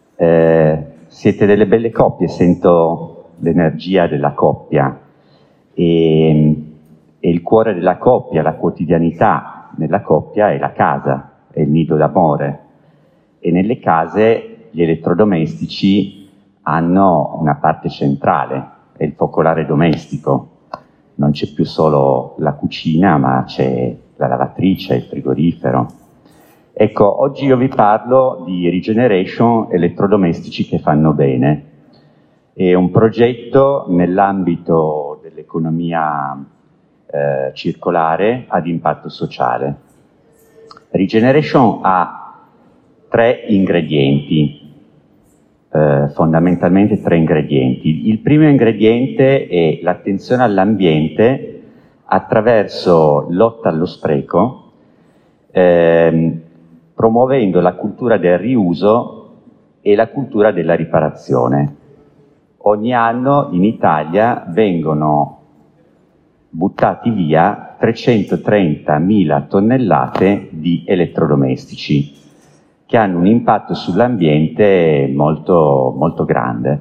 Eh, siete delle belle coppie, sento l'energia della coppia e, e il cuore della coppia, la quotidianità nella coppia è la casa, è il nido d'amore, e nelle case gli elettrodomestici hanno una parte centrale, è il focolare domestico. Non c'è più solo la cucina, ma c'è la lavatrice, il frigorifero. Ecco, oggi io vi parlo di Regeneration elettrodomestici che fanno bene. È un progetto nell'ambito dell'economia eh, circolare ad impatto sociale. Regeneration ha tre ingredienti. Eh, fondamentalmente tre ingredienti. Il primo ingrediente è l'attenzione all'ambiente attraverso lotta allo spreco, ehm, promuovendo la cultura del riuso e la cultura della riparazione. Ogni anno in Italia vengono buttati via trecentotrentamila tonnellate di elettrodomestici, che hanno un impatto sull'ambiente molto, molto grande.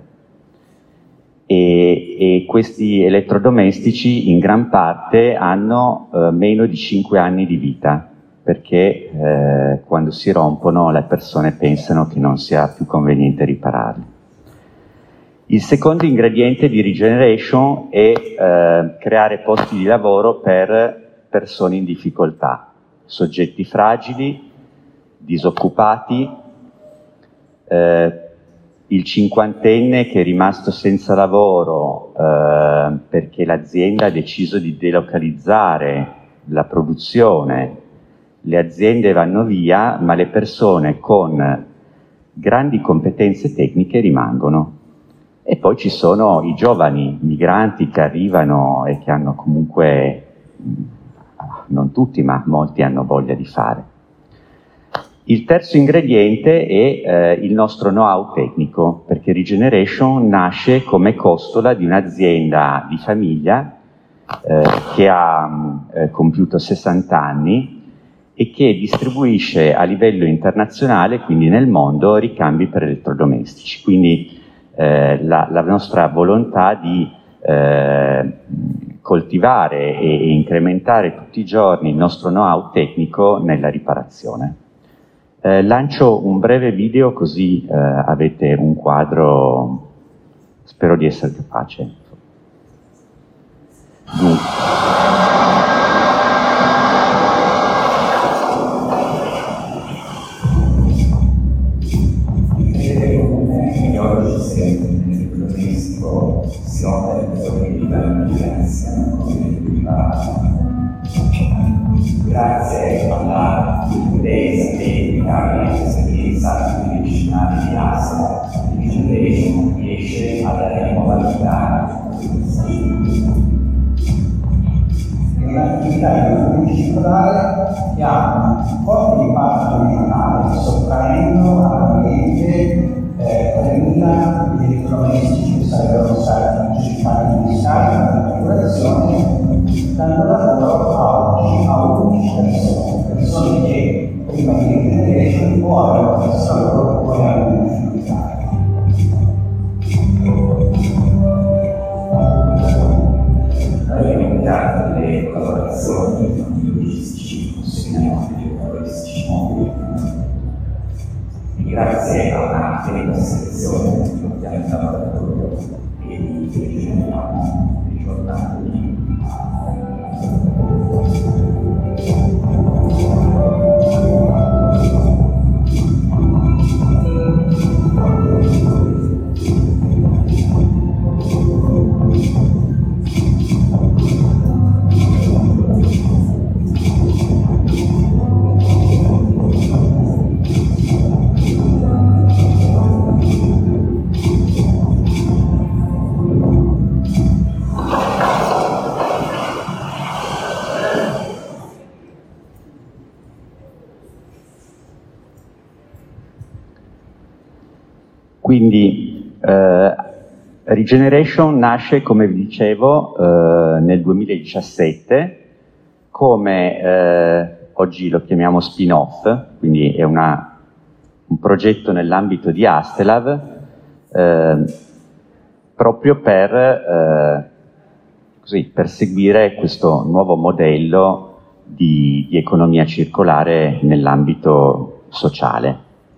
E, e questi elettrodomestici in gran parte hanno eh, meno di cinque anni di vita, perché eh, quando si rompono le persone pensano che non sia più conveniente ripararli. Il secondo ingrediente di Regeneration è eh, creare posti di lavoro per persone in difficoltà, soggetti fragili, disoccupati, eh, il cinquantenne che è rimasto senza lavoro eh, perché l'azienda ha deciso di delocalizzare la produzione, le aziende vanno via, ma le persone con grandi competenze tecniche rimangono. E poi ci sono i giovani migranti che arrivano e che hanno comunque, non tutti, ma molti hanno voglia di fare. Il terzo ingrediente è eh, il nostro know-how tecnico, perché Regeneration nasce come costola di un'azienda di famiglia eh, che ha eh, compiuto sessanta anni e che distribuisce a livello internazionale, quindi nel mondo, ricambi per elettrodomestici. Quindi eh, la, la nostra volontà di eh, coltivare e, e incrementare tutti i giorni il nostro know-how tecnico nella riparazione. Eh, lancio un breve video così eh, avete un quadro, spero di essere capace. Dunque, oggi sempre nel domestico si opera di vigilanza grazie alla competenza tecnica e all'esperienza medicinale di Assa, il Regeneration riesce a dare modalità è un'attività multidisciplinare che ha un forte impatto ambientale, sottraendo all'ambiente tremila eh, elettrodomestici che sarebbero stati cercati di usare per la lavorazione, dando lavoro a oggi a undici persone, persone che prima di Regeneration o avevano perso lavoro o erano difficoltà. Noi abbiamo creato delle collaborazioni con i logistici, consegniamo dei logistici mobili e grazie a una attenta selezione di un piano di laboratorio e di generiamo dei giornali. Quindi eh, Regeneration nasce, come vi dicevo, eh, nel duemiladiciassette come, eh, oggi lo chiamiamo spin-off, quindi è una, un progetto nell'ambito di Astelav, eh, proprio per, eh, così, perseguire questo nuovo modello di, di economia circolare nell'ambito sociale.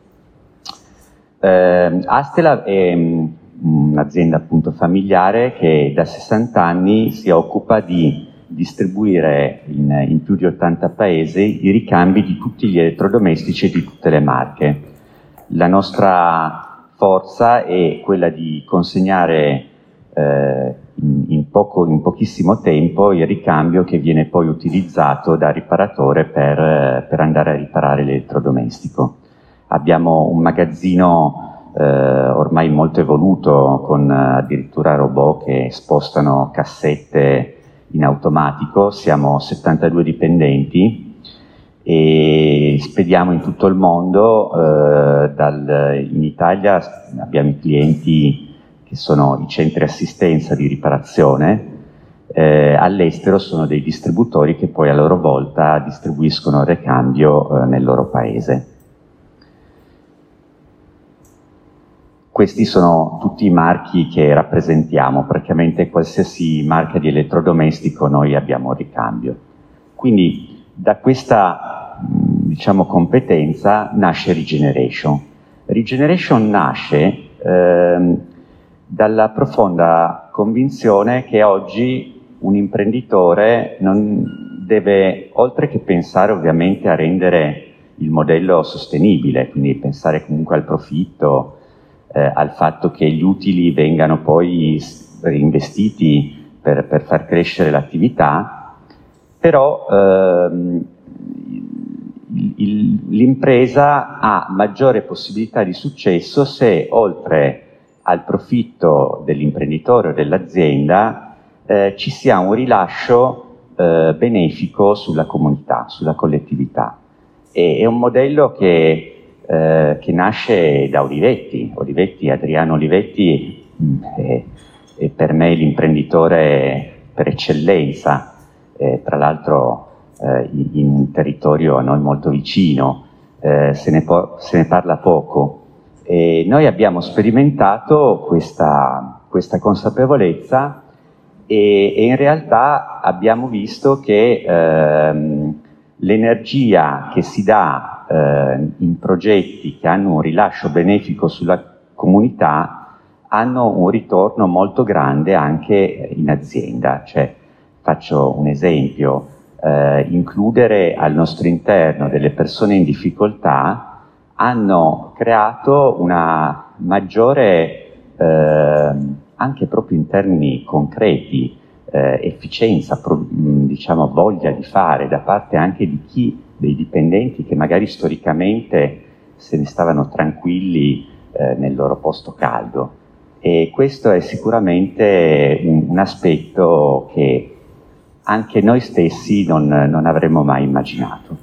Eh, Astela è mh, un'azienda appunto familiare che da sessanta anni si occupa di distribuire in, in più di ottanta paesi i ricambi di tutti gli elettrodomestici e di tutte le marche. La nostra forza è quella di consegnare eh, in, in, poco, in pochissimo tempo il ricambio che viene poi utilizzato da riparatore per, per andare a riparare l'elettrodomestico. Abbiamo un magazzino eh, ormai molto evoluto, con addirittura robot che spostano cassette in automatico. Siamo settantadue dipendenti e spediamo in tutto il mondo. Eh, dal, in Italia abbiamo i clienti che sono i centri assistenza di riparazione, eh, all'estero sono dei distributori che poi a loro volta distribuiscono il ricambio eh, nel loro paese. Questi sono tutti i marchi che rappresentiamo, praticamente qualsiasi marca di elettrodomestico noi abbiamo il ricambio. Quindi da questa, diciamo, competenza nasce Regeneration. Regeneration nasce ehm, dalla profonda convinzione che oggi un imprenditore non deve, oltre che pensare ovviamente a rendere il modello sostenibile, quindi pensare comunque al profitto, Eh, al fatto che gli utili vengano poi reinvestiti per, per far crescere l'attività, però ehm, l'impresa ha maggiore possibilità di successo se oltre al profitto dell'imprenditore o dell'azienda eh, ci sia un rilascio eh, benefico sulla comunità, sulla collettività. E, è un modello che Eh, che nasce da Olivetti. Olivetti, Adriano Olivetti è, è per me l'imprenditore per eccellenza, eh, tra l'altro eh, in, in un territorio a noi molto vicino, eh, se, ne po- se ne parla poco. E noi abbiamo sperimentato questa, questa consapevolezza e, e in realtà abbiamo visto che ehm, l'energia che si dà in progetti che hanno un rilascio benefico sulla comunità hanno un ritorno molto grande anche in azienda. Cioè, faccio un esempio, eh, includere al nostro interno delle persone in difficoltà hanno creato una maggiore, eh, anche proprio in termini concreti, eh, efficienza, pro, diciamo voglia di fare da parte anche di chi, dei dipendenti che magari storicamente se ne stavano tranquilli eh, nel loro posto caldo. E questo è sicuramente un, un aspetto che anche noi stessi non, non avremmo mai immaginato.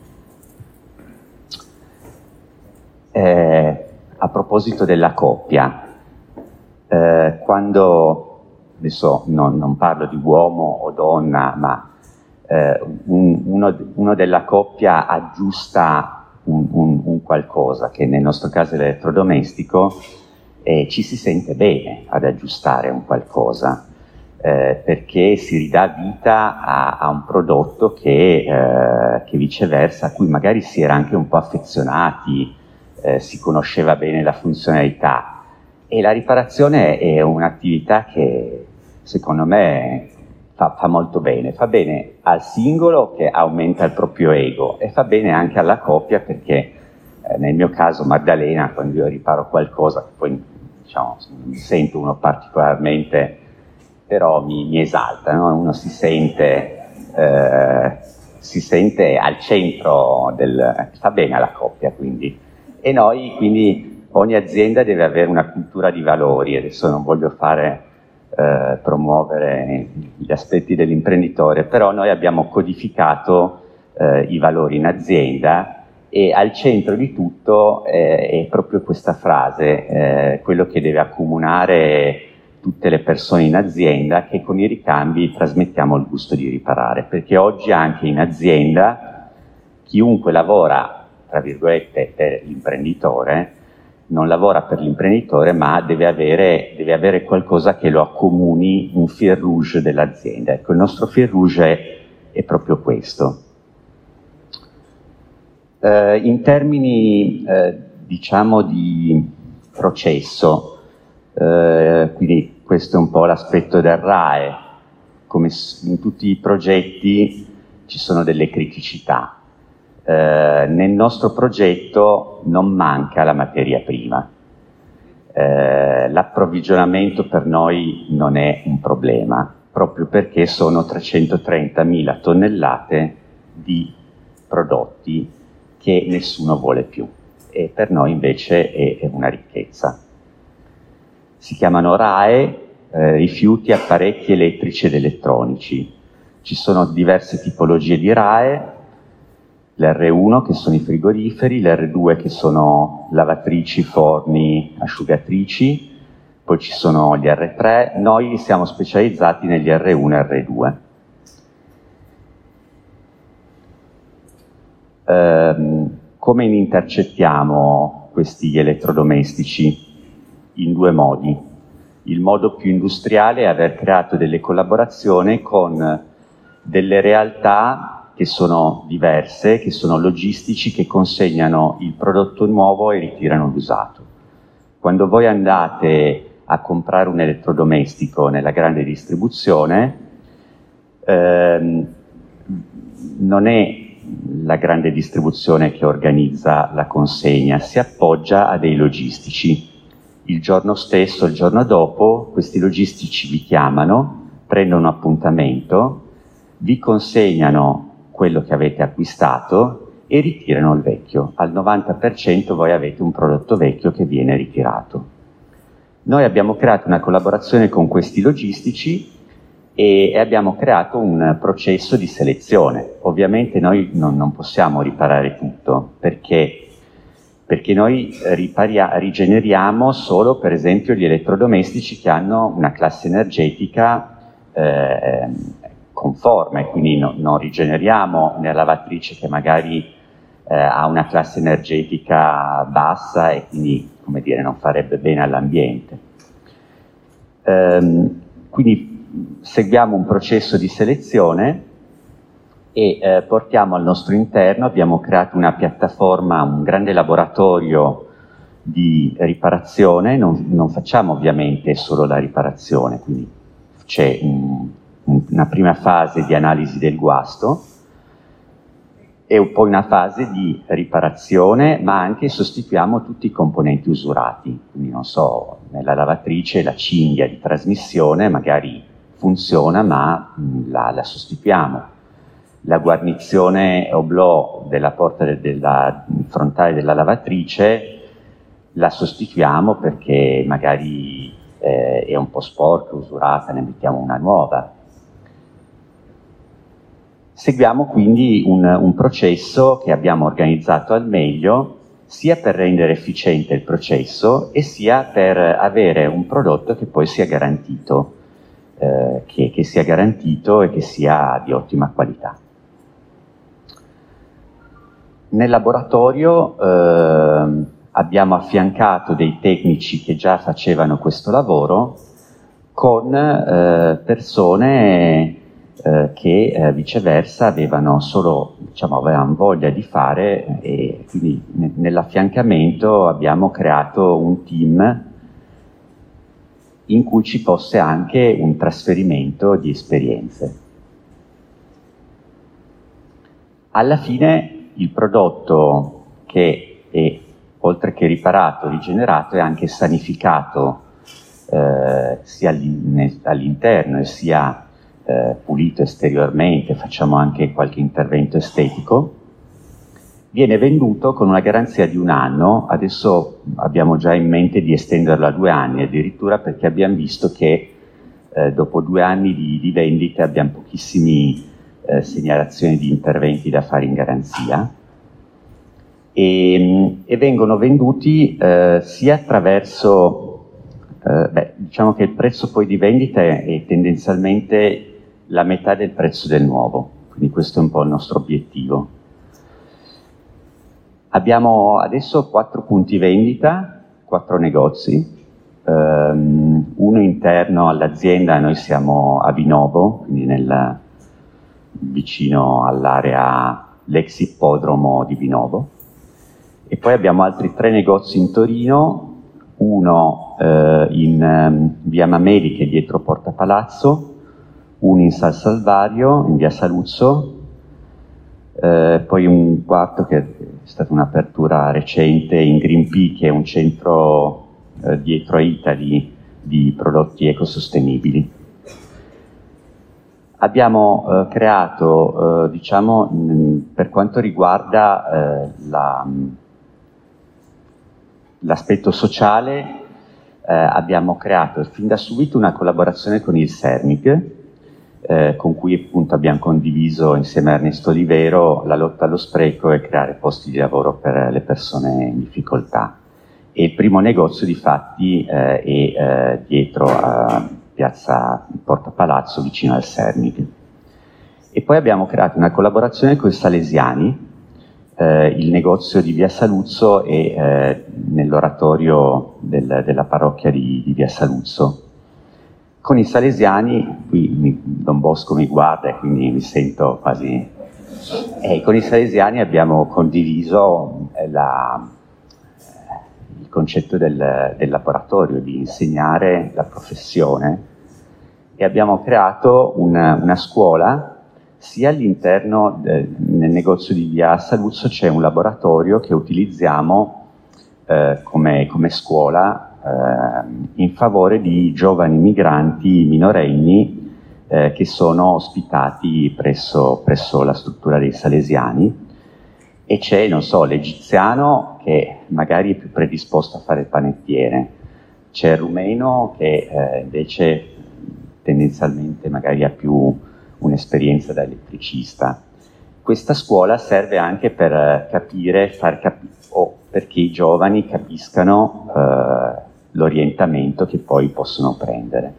Eh, a proposito della coppia, eh, quando, adesso non, non parlo di uomo o donna, ma Eh, un, uno, uno della coppia aggiusta un, un, un qualcosa, che nel nostro caso è l'elettrodomestico, e ci si sente bene ad aggiustare un qualcosa, eh, perché si ridà vita a, a un prodotto che, eh, che viceversa, a cui magari si era anche un po' affezionati, eh, si conosceva bene la funzionalità. E la riparazione è un'attività che secondo me Fa, fa molto bene, fa bene al singolo che aumenta il proprio ego e fa bene anche alla coppia, perché eh, nel mio caso Maddalena, quando io riparo qualcosa, poi diciamo mi sento uno particolarmente, però mi, mi esalta, no? Uno si sente, eh, si sente al centro del, fa bene alla coppia, quindi. E noi, quindi ogni azienda deve avere una cultura di valori. Adesso non voglio fare Eh, promuovere gli aspetti dell'imprenditore, però noi abbiamo codificato eh, i valori in azienda e al centro di tutto eh, è proprio questa frase, eh, quello che deve accomunare tutte le persone in azienda, che con i ricambi trasmettiamo il gusto di riparare, perché oggi anche in azienda chiunque lavora, tra virgolette, per l'imprenditore non lavora per l'imprenditore, ma deve avere, deve avere qualcosa che lo accomuni, un fil rouge dell'azienda. Ecco, il nostro fil rouge è, è proprio questo. Eh, in termini, eh, diciamo, di processo, eh, quindi questo è un po' l'aspetto del R A E, come in tutti i progetti ci sono delle criticità. Eh, nel nostro progetto non manca la materia prima. Eh, l'approvvigionamento per noi non è un problema, proprio perché sono trecentotrentamila tonnellate di prodotti che nessuno vuole più, e per noi invece è, è una ricchezza. Si chiamano R A E, eh, rifiuti, apparecchi elettrici ed elettronici. Ci sono diverse tipologie di R A E, l'R uno che sono i frigoriferi, l'R due che sono lavatrici, forni, asciugatrici, poi ci sono gli R tre, noi siamo specializzati negli R uno e R due. Um, come intercettiamo questi elettrodomestici? In due modi. Il modo più industriale è aver creato delle collaborazioni con delle realtà che sono diverse, che sono logistici, che consegnano il prodotto nuovo e ritirano l'usato. Quando voi andate a comprare un elettrodomestico nella grande distribuzione, ehm, non è la grande distribuzione che organizza la consegna, si appoggia a dei logistici. Il giorno stesso, il giorno dopo, questi logistici vi chiamano, prendono un appuntamento, vi consegnano quello che avete acquistato e ritirano il vecchio. Al novanta per cento voi avete un prodotto vecchio che viene ritirato. Noi abbiamo creato una collaborazione con questi logistici e abbiamo creato un processo di selezione. Ovviamente noi non, non possiamo riparare tutto, perché, perché noi riparia, rigeneriamo solo, per esempio, gli elettrodomestici che hanno una classe energetica eh, conforme, quindi no, non rigeneriamo una lavatrice che magari eh, ha una classe energetica bassa e quindi, come dire, non farebbe bene all'ambiente. Ehm, quindi seguiamo un processo di selezione e eh, portiamo al nostro interno, abbiamo creato una piattaforma, un grande laboratorio di riparazione. Non, non facciamo ovviamente solo la riparazione, quindi c'è un, un, una prima fase di analisi del guasto e poi una fase di riparazione, ma anche sostituiamo tutti i componenti usurati. Quindi non so, nella lavatrice la cinghia di trasmissione magari funziona, ma mh, la, la sostituiamo. La guarnizione oblò della porta de, della frontale della lavatrice la sostituiamo perché magari eh, è un po' sporca, usurata, ne mettiamo una nuova. Seguiamo quindi un, un processo che abbiamo organizzato al meglio, sia per rendere efficiente il processo e sia per avere un prodotto che poi sia garantito. Eh, che, che sia garantito e che sia di ottima qualità. Nel laboratorio eh, abbiamo affiancato dei tecnici che già facevano questo lavoro con eh, persone eh, che eh, viceversa avevano solo, diciamo, avevano voglia di fare, e quindi nell'affiancamento abbiamo creato un team in cui ci fosse anche un trasferimento di esperienze. Alla fine il prodotto, che è oltre che riparato, rigenerato, è anche sanificato eh, sia all'interno e sia eh, pulito esteriormente, facciamo anche qualche intervento estetico. Viene venduto con una garanzia di un anno. Adesso abbiamo già in mente di estenderla a due anni addirittura, perché abbiamo visto che eh, dopo due anni di, di vendita abbiamo pochissime eh, segnalazioni di interventi da fare in garanzia, e, e vengono venduti eh, sia attraverso, eh, beh, diciamo che il prezzo poi di vendita è, è tendenzialmente la metà del prezzo del nuovo, quindi questo è un po' il nostro obiettivo. Abbiamo adesso quattro punti vendita, quattro negozi, um, uno interno all'azienda, noi siamo a Vinovo, quindi nel, vicino all'area, l'ex ippodromo di Vinovo, e poi abbiamo altri tre negozi in Torino, uno eh, in um, via Mameli, che è dietro Porta Palazzo, uno in San Salvario, in via Saluzzo, eh, poi un quarto che è stata un'apertura recente in Green Pea, che è un centro eh, dietro a Italy di prodotti ecosostenibili. Abbiamo eh, creato, eh, diciamo, mh, per quanto riguarda eh, la, l'aspetto sociale, eh, abbiamo creato fin da subito una collaborazione con il Sermic, eh, con cui appunto abbiamo condiviso insieme a Ernesto Olivero la lotta allo spreco e creare posti di lavoro per le persone in difficoltà. E il primo negozio difatti eh, è eh, dietro a piazza Porta Palazzo, vicino al Sermic. E poi abbiamo creato una collaborazione con i Salesiani. Eh, il negozio di via Saluzzo è eh, nell'oratorio del, della parrocchia di, di via Saluzzo. Con i Salesiani, qui mi, Don Bosco mi guarda e quindi mi sento quasi... Eh, con i Salesiani abbiamo condiviso eh, la, il concetto del, del laboratorio, di insegnare la professione, e abbiamo creato una, una scuola. Sia all'interno del nel negozio di via Saluzzo c'è un laboratorio che utilizziamo eh, come, come scuola eh, in favore di giovani migranti minorenni eh, che sono ospitati presso, presso la struttura dei Salesiani, e c'è, non so, l'egiziano che magari è più predisposto a fare il panettiere, c'è il rumeno che eh, invece tendenzialmente magari ha più un'esperienza da elettricista. Questa scuola serve anche per capire, far capire, o perché i giovani capiscano eh, l'orientamento che poi possono prendere.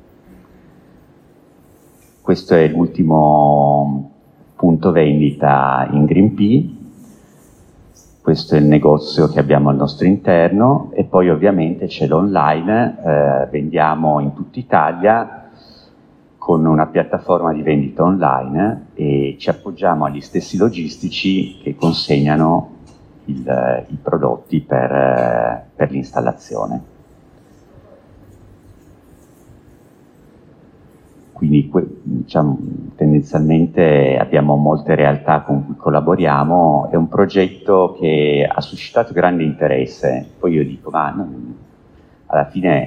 Questo è l'ultimo punto vendita in Green Pea. Questo è il negozio che abbiamo al nostro interno, e poi ovviamente c'è l'online, eh, vendiamo in tutta Italia con una piattaforma di vendita online, e ci appoggiamo agli stessi logistici che consegnano il, i prodotti per, per l'installazione. Quindi diciamo, tendenzialmente abbiamo molte realtà con cui collaboriamo, è un progetto che ha suscitato grande interesse. Poi io dico, ma non, alla fine,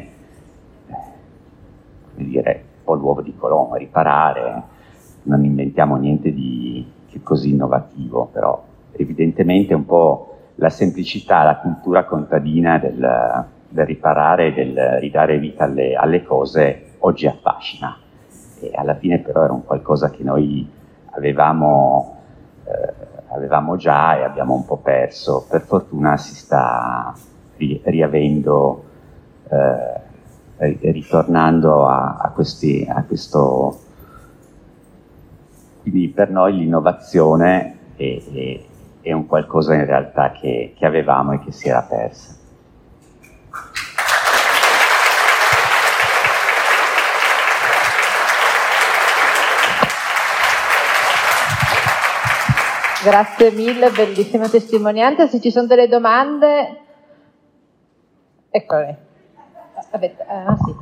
come dire, un po' l'uovo di Colombo, riparare, non inventiamo niente di che così innovativo, però evidentemente un po' la semplicità, la cultura contadina del, del riparare, del ridare vita alle, alle cose oggi affascina. E alla fine però era un qualcosa che noi avevamo, eh, avevamo già e abbiamo un po' perso. Per fortuna si sta ri- riavendo, eh, ritornando a, a, questi, a questo. Quindi per noi l'innovazione è, è, è un qualcosa in realtà che, che avevamo e che si era persa. Grazie mille, bellissima testimonianza. Se ci sono delle domande, eccole. Avete, ah, sì.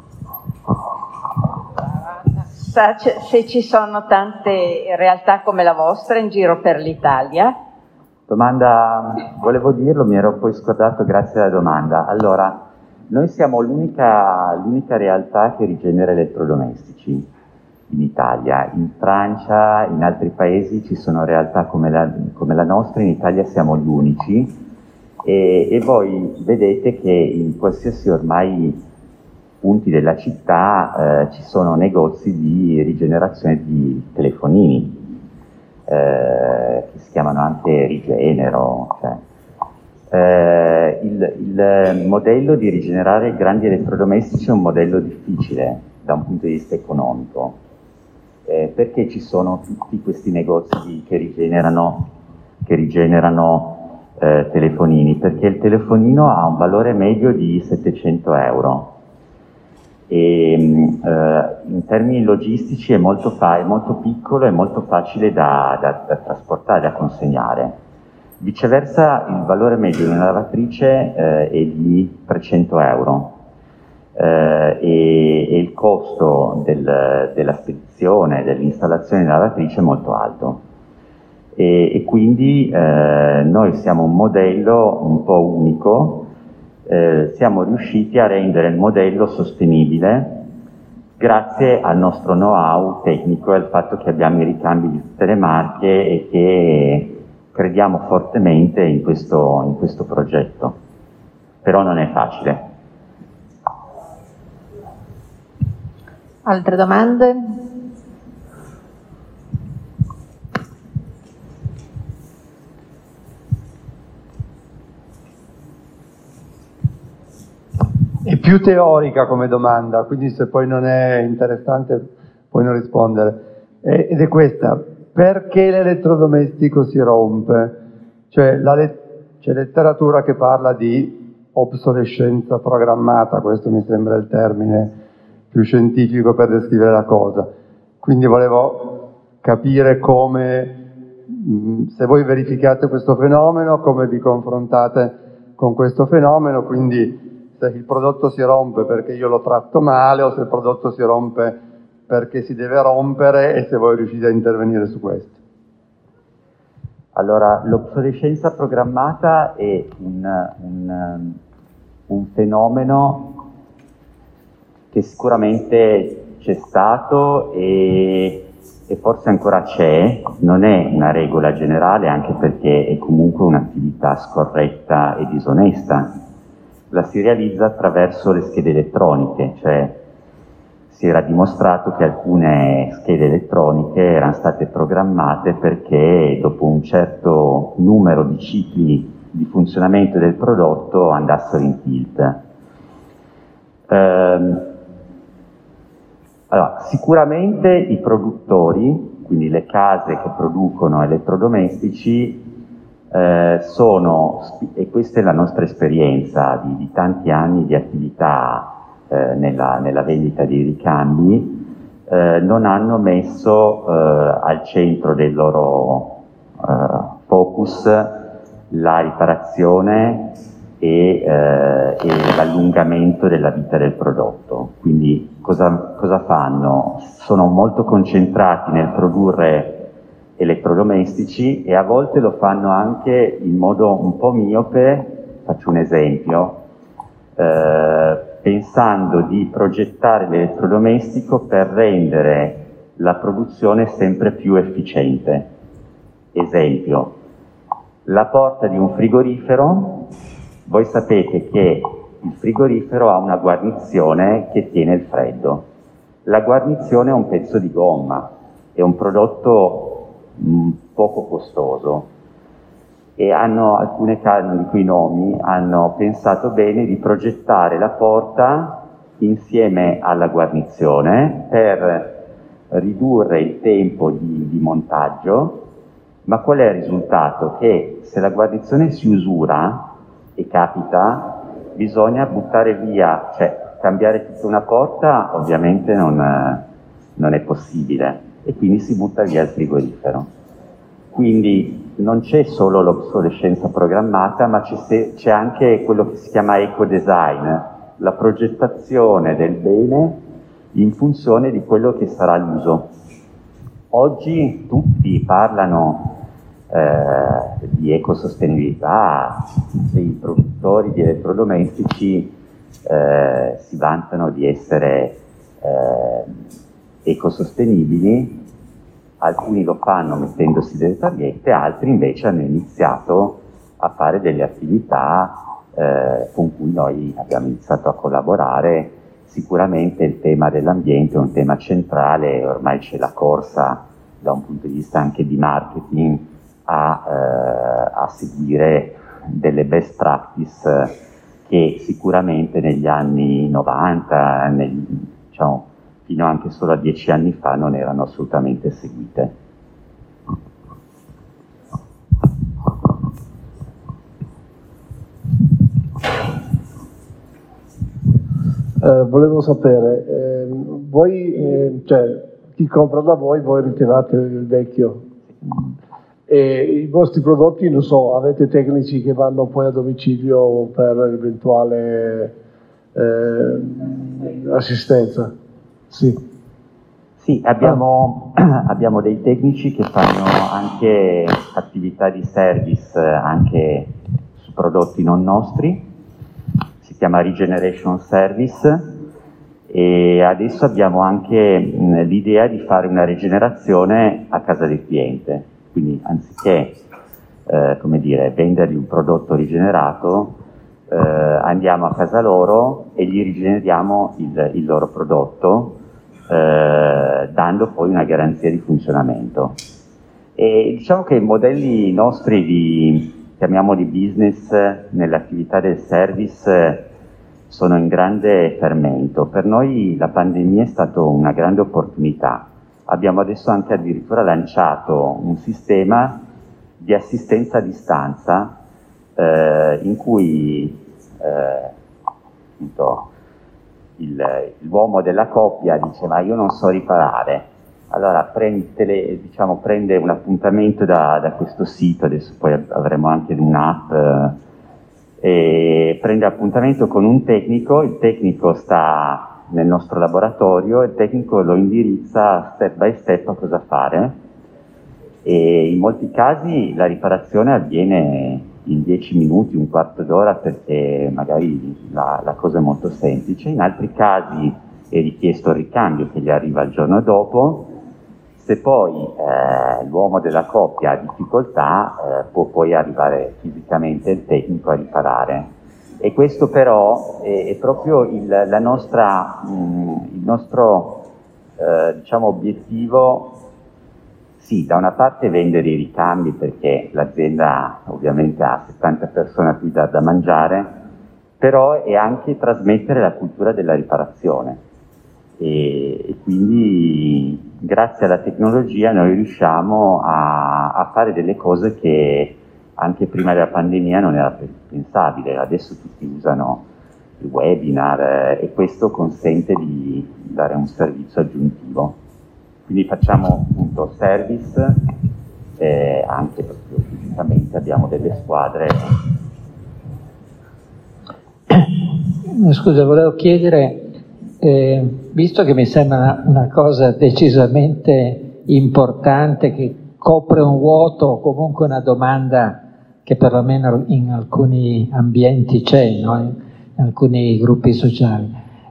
Sa se ci sono tante realtà come la vostra in giro per l'Italia? Domanda, volevo dirlo, mi ero poi scordato, grazie alla domanda. Allora, noi siamo l'unica, l'unica realtà che rigenera elettrodomestici in Italia. In Francia, in altri paesi ci sono realtà come la, come la nostra, in Italia siamo gli unici, e, e voi vedete che in qualsiasi ormai punti della città eh, ci sono negozi di rigenerazione di telefonini, eh, che si chiamano anche Rigenero. Cioè. Eh, il, il modello di rigenerare grandi elettrodomestici è un modello difficile da un punto di vista economico. Eh, perché ci sono tutti questi negozi che rigenerano, che rigenerano eh, telefonini, perché il telefonino ha un valore medio di settecento euro e eh, in termini logistici è molto, fa- è molto piccolo e molto facile da, da, da trasportare, da consegnare. Viceversa il valore medio di una lavatrice eh, è di trecento euro eh, e, e il costo del, della spedizione, dell'installazione della lavatrice è molto alto. E, e quindi eh, noi siamo un modello un po' unico, eh, siamo riusciti a rendere il modello sostenibile grazie al nostro know-how tecnico e al fatto che abbiamo i ricambi di tutte le marche e che crediamo fortemente in questo, in questo progetto. Però non è facile. Altre domande? È più teorica come domanda, quindi se poi non è interessante puoi non rispondere. Eh, ed è questa: perché l'elettrodomestico si rompe? Cioè, la let- c'è letteratura che parla di obsolescenza programmata, questo mi sembra il termine più scientifico per descrivere la cosa. Quindi volevo capire come, mh, se voi verificate questo fenomeno, come vi confrontate con questo fenomeno, quindi se il prodotto si rompe perché io lo tratto male o se il prodotto si rompe perché si deve rompere e se voi riuscite a intervenire su questo. Allora, l'obsolescenza programmata è un, un, un fenomeno che sicuramente c'è stato e, e forse ancora c'è, non è una regola generale anche perché è comunque un'attività scorretta e disonesta. La si realizza attraverso le schede elettroniche, cioè si era dimostrato che alcune schede elettroniche erano state programmate perché dopo un certo numero di cicli di funzionamento del prodotto andassero in tilt. Ehm, allora, sicuramente i produttori, quindi le case che producono elettrodomestici, Eh, sono, e questa è la nostra esperienza di, di tanti anni di attività eh, nella, nella vendita di ricambi, eh, non hanno messo eh, al centro del loro eh, focus la riparazione e, eh, e l'allungamento della vita del prodotto. Quindi cosa, cosa fanno? Sono molto concentrati nel produrre elettrodomestici e a volte lo fanno anche in modo un po' miope. Faccio un esempio, eh, pensando di progettare l'elettrodomestico per rendere la produzione sempre più efficiente. Esempio, la porta di un frigorifero, voi sapete che il frigorifero ha una guarnizione che tiene il freddo. La guarnizione è un pezzo di gomma, è un prodotto poco costoso e hanno alcune case di cui nomi hanno pensato bene di progettare la porta insieme alla guarnizione per ridurre il tempo di, di montaggio. Ma qual è il risultato? Che se la guarnizione si usura, e capita, bisogna buttare via, cioè cambiare tutta una porta ovviamente non, non è possibile e quindi si butta via il frigorifero. Quindi non c'è solo l'obsolescenza programmata, ma c'è, c'è anche quello che si chiama eco-design, la progettazione del bene in funzione di quello che sarà l'uso. Oggi tutti parlano eh, di ecosostenibilità, i produttori di elettrodomestici eh, si vantano di essere eh, ecosostenibili, alcuni lo fanno mettendosi delle targhette, altri invece hanno iniziato a fare delle attività eh, con cui noi abbiamo iniziato a collaborare. Sicuramente il tema dell'ambiente è un tema centrale, ormai c'è la corsa da un punto di vista anche di marketing a, eh, a seguire delle best practice che sicuramente negli anni novanta, nel, diciamo, fino anche solo a dieci anni fa non erano assolutamente seguite. Eh, volevo sapere, eh, voi, eh, cioè, chi compra da voi, voi ritirate il vecchio. E i vostri prodotti, non so, avete tecnici che vanno poi a domicilio per eventuale eh, assistenza? Sì. Sì, abbiamo, abbiamo dei tecnici che fanno anche attività di service anche su prodotti non nostri, si chiama Regeneration Service, e adesso abbiamo anche mh, l'idea di fare una rigenerazione a casa del cliente, quindi anziché eh, come dire, vendergli un prodotto rigenerato, eh, andiamo a casa loro e gli rigeneriamo il, il loro prodotto, Eh, dando poi una garanzia di funzionamento. E diciamo che i modelli nostri di, chiamiamoli business, nell'attività del service sono in grande fermento. Per noi la pandemia è stata una grande opportunità. Abbiamo adesso anche addirittura lanciato un sistema di assistenza a distanza eh, in cui eh, appunto, Il, l'uomo della coppia dice ma io non so riparare, allora prende, diciamo, prende un appuntamento da, da questo sito, adesso poi avremo anche un'app, eh, e prende appuntamento con un tecnico, il tecnico sta nel nostro laboratorio, il tecnico lo indirizza step by step a cosa fare, e in molti casi la riparazione avviene in dieci minuti, un quarto d'ora, perché magari la, la cosa è molto semplice. In altri casi è richiesto il ricambio che gli arriva il giorno dopo. Se poi eh, l'uomo della coppia ha difficoltà, eh, può poi arrivare fisicamente il tecnico a riparare. E questo però è, è proprio il, la nostra, mh, il nostro eh, diciamo, obiettivo. Sì, da una parte vendere i ricambi, perché l'azienda ovviamente ha settanta persone a cui dar da mangiare, però è anche trasmettere la cultura della riparazione. E, e quindi grazie alla tecnologia noi riusciamo a, a fare delle cose che anche prima della pandemia non era pensabile. Adesso tutti usano i webinar eh, e questo consente di dare un servizio aggiuntivo. Quindi facciamo appunto service, eh, anche proprio fisicamente abbiamo delle squadre. Scusa, volevo chiedere, eh, visto che mi sembra una cosa decisamente importante, che copre un vuoto o comunque una domanda che perlomeno in alcuni ambienti c'è, no? in, in alcuni gruppi sociali.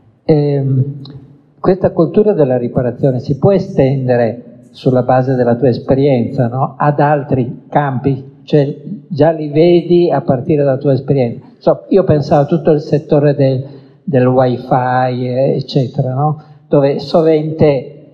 Eh, Questa cultura della riparazione si può estendere sulla base della tua esperienza, no? ad altri campi? Cioè già li vedi a partire dalla tua esperienza? So, io pensavo a tutto il settore del, del wifi, eccetera, no? Dove sovente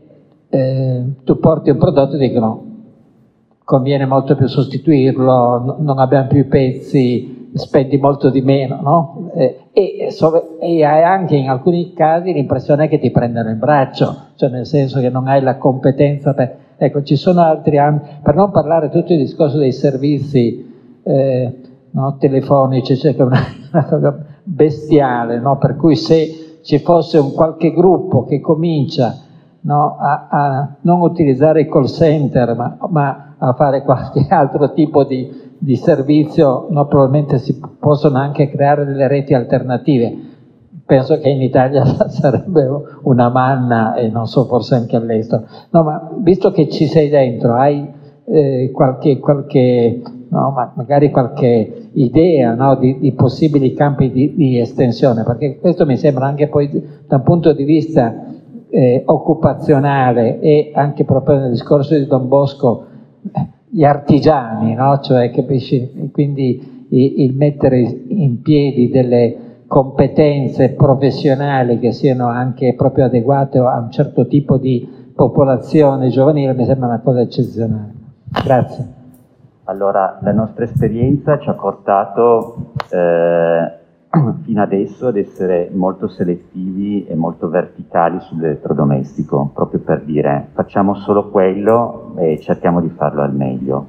eh, tu porti un prodotto e dicono conviene molto più sostituirlo, non abbiamo più i pezzi, spendi molto di meno, no? Eh, e, so, e hai anche in alcuni casi l'impressione che ti prendano in braccio, cioè nel senso che non hai la competenza per... Ecco, ci sono altri ambiti, per non parlare tutto il discorso dei servizi eh, no, telefonici, cioè che è una, una cosa bestiale, no? Per cui se ci fosse un qualche gruppo che comincia, no, a, a non utilizzare i call center, ma, ma a fare qualche altro tipo di, di servizio, no, probabilmente si possono anche creare delle reti alternative. Penso che in Italia sarebbe una manna, e non so, forse anche all'estero. No, ma visto che ci sei dentro, hai eh, qualche, qualche no, ma magari qualche idea, no, di, di possibili campi di, di estensione? Perché questo mi sembra anche poi da un punto di vista eh, occupazionale, e anche proprio nel discorso di Don Bosco, gli artigiani, no? Cioè, capisci? Quindi il, il mettere in piedi delle competenze professionali che siano anche proprio adeguate a un certo tipo di popolazione giovanile mi sembra una cosa eccezionale. Grazie. Allora, la nostra esperienza ci ha portato eh, fino adesso ad essere molto selettivi e molto verticali sull'elettrodomestico, proprio per dire facciamo solo quello e cerchiamo di farlo al meglio.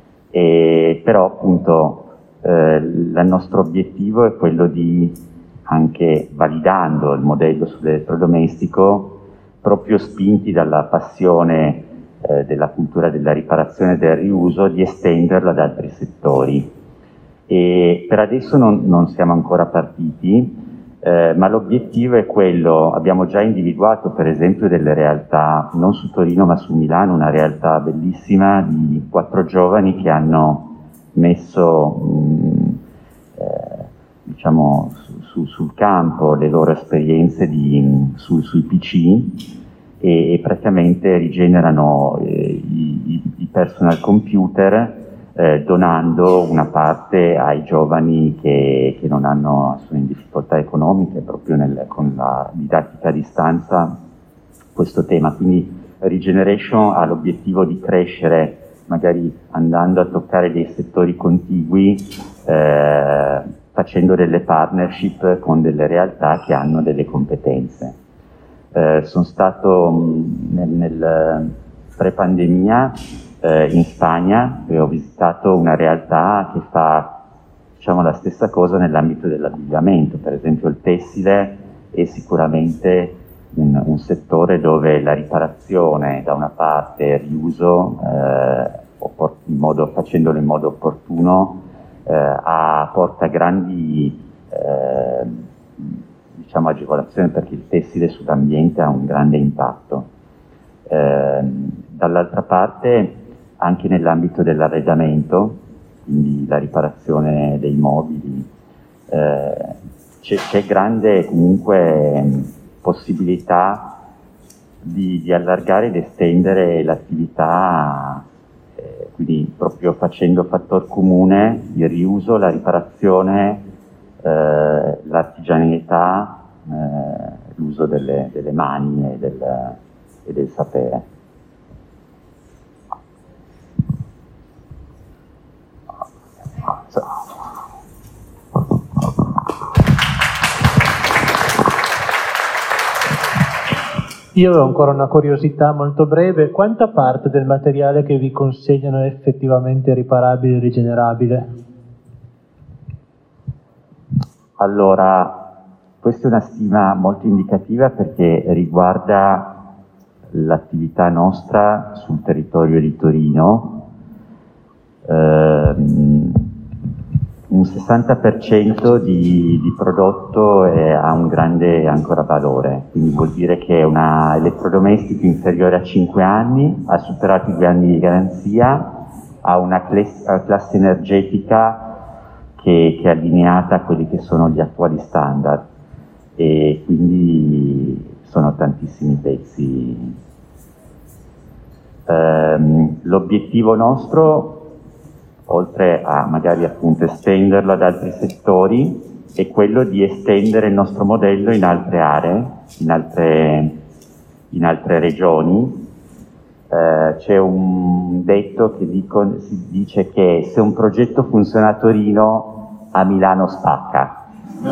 E, però appunto Eh, il nostro obiettivo è quello di anche validando il modello sull'elettrodomestico, proprio spinti dalla passione eh, della cultura della riparazione e del riuso, di estenderlo ad altri settori. E per adesso non, non siamo ancora partiti, eh, ma l'obiettivo è quello. Abbiamo già individuato per esempio delle realtà, non su Torino ma su Milano, una realtà bellissima di quattro giovani che hanno messo mh, eh, diciamo su, su, sul campo le loro esperienze di, su, sui P C e, e praticamente rigenerano eh, i, i personal computer, Eh, donando una parte ai giovani che, che non hanno, sono in difficoltà economiche proprio nel, con la didattica a distanza, questo tema. Quindi Regeneration ha l'obiettivo di crescere magari andando a toccare dei settori contigui, eh, facendo delle partnership con delle realtà che hanno delle competenze. Eh, sono stato mh, nel, nel pre-pandemia in Spagna e ho visitato una realtà che fa, diciamo, la stessa cosa nell'ambito dell'abbigliamento. Per esempio il tessile è sicuramente un, un settore dove la riparazione da una parte e il riuso, eh, in modo, facendolo in modo opportuno, eh, ha, porta grandi eh, diciamo, agevolazioni, perché il tessile sull'ambiente ha un grande impatto. Eh, dall'altra parte anche nell'ambito dell'arredamento, quindi la riparazione dei mobili, eh, c'è, c'è grande comunque possibilità di, di allargare ed estendere l'attività, eh, quindi proprio facendo fattor comune il riuso, la riparazione, eh, l'artigianalità, eh, l'uso delle, delle mani e del, e del sapere. Io avevo ancora una curiosità molto breve: quanta parte del materiale che vi consegnano è effettivamente riparabile e rigenerabile? Allora, questa è una stima molto indicativa perché riguarda l'attività nostra sul territorio di Torino. Um, un sessanta per cento di, di prodotto è, ha un grande ancora valore, quindi vuol dire che è un elettrodomestico inferiore a cinque anni, ha superato i due anni di garanzia, ha una classe, classe energetica che, che è allineata a quelli che sono gli attuali standard, e quindi sono tantissimi pezzi. Um, l'obiettivo nostro, oltre a magari appunto estenderlo ad altri settori, è quello di estendere il nostro modello in altre aree, in altre, in altre regioni. Eh, c'è un detto che dico, si dice che se un progetto funziona a Torino, a Milano spacca.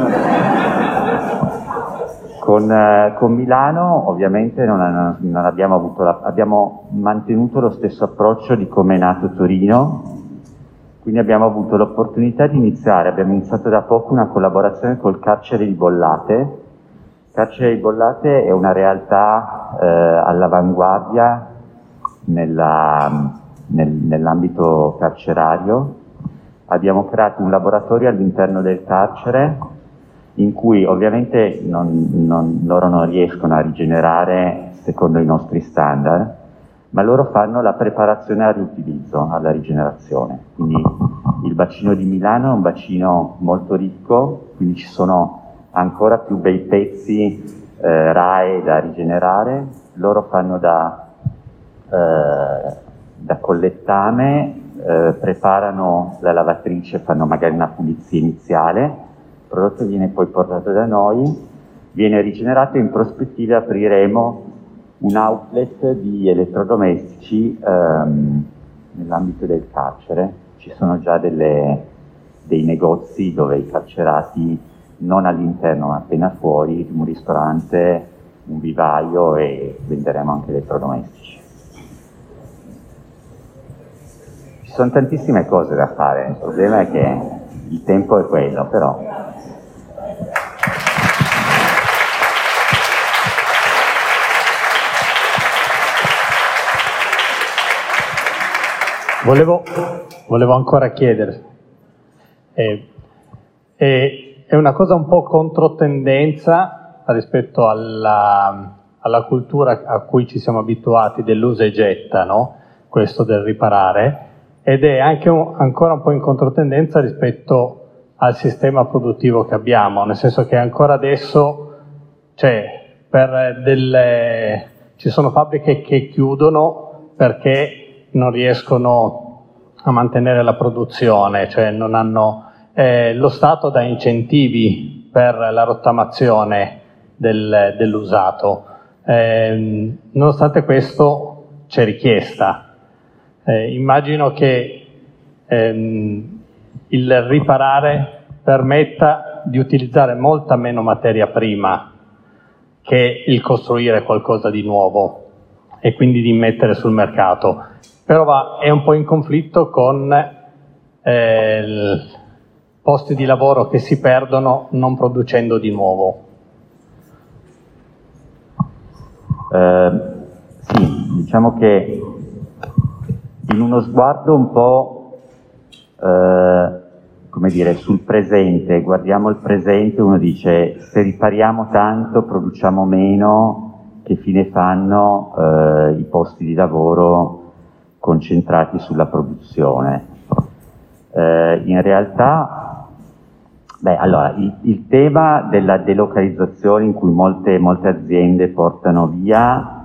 Con, eh, con Milano ovviamente non, non abbiamo avuto la, abbiamo mantenuto lo stesso approccio di come è nato Torino. Quindi abbiamo avuto l'opportunità di iniziare, abbiamo iniziato da poco una collaborazione col carcere di Bollate. Il carcere di Bollate è una realtà eh, all'avanguardia nella, nel, nell'ambito carcerario. Abbiamo creato un laboratorio all'interno del carcere in cui ovviamente non, non, loro non riescono a rigenerare secondo i nostri standard, ma loro fanno la preparazione al riutilizzo, alla rigenerazione. Quindi il bacino di Milano è un bacino molto ricco, quindi ci sono ancora più bei pezzi eh, R A E da rigenerare. Loro fanno da, eh, da collettame, eh, preparano la lavatrice, fanno magari una pulizia iniziale, il prodotto viene poi portato da noi, viene rigenerato e in prospettiva apriremo un outlet di elettrodomestici ehm, nell'ambito del carcere. Ci sono già delle, dei negozi dove i carcerati, non all'interno ma appena fuori, un ristorante, un vivaio, e venderemo anche elettrodomestici. Ci sono tantissime cose da fare, il problema è che il tempo è quello, però. volevo, volevo ancora chiedere, eh, eh, è una cosa un po' controtendenza rispetto alla, alla cultura a cui ci siamo abituati dell'usa e getta, no? Questo del riparare, ed è anche un, ancora un po' in controtendenza rispetto al sistema produttivo che abbiamo, nel senso che ancora adesso, cioè, per delle, ci sono fabbriche che chiudono perché non riescono a mantenere la produzione, cioè non hanno, eh, lo Stato dà incentivi per la rottamazione del, dell'usato, eh, nonostante questo c'è richiesta. Eh, immagino che ehm, il riparare permetta di utilizzare molta meno materia prima che il costruire qualcosa di nuovo e quindi di mettere sul mercato. Però va, è un po' in conflitto con eh, il, posti di lavoro che si perdono non producendo di nuovo. Eh, sì, diciamo che in uno sguardo un po' eh, come dire, sul presente, guardiamo il presente, uno dice se ripariamo tanto produciamo meno, che fine fanno eh, i posti di lavoro concentrati sulla produzione? Eh, in realtà, beh, allora, il, il tema della delocalizzazione in cui molte, molte aziende portano via,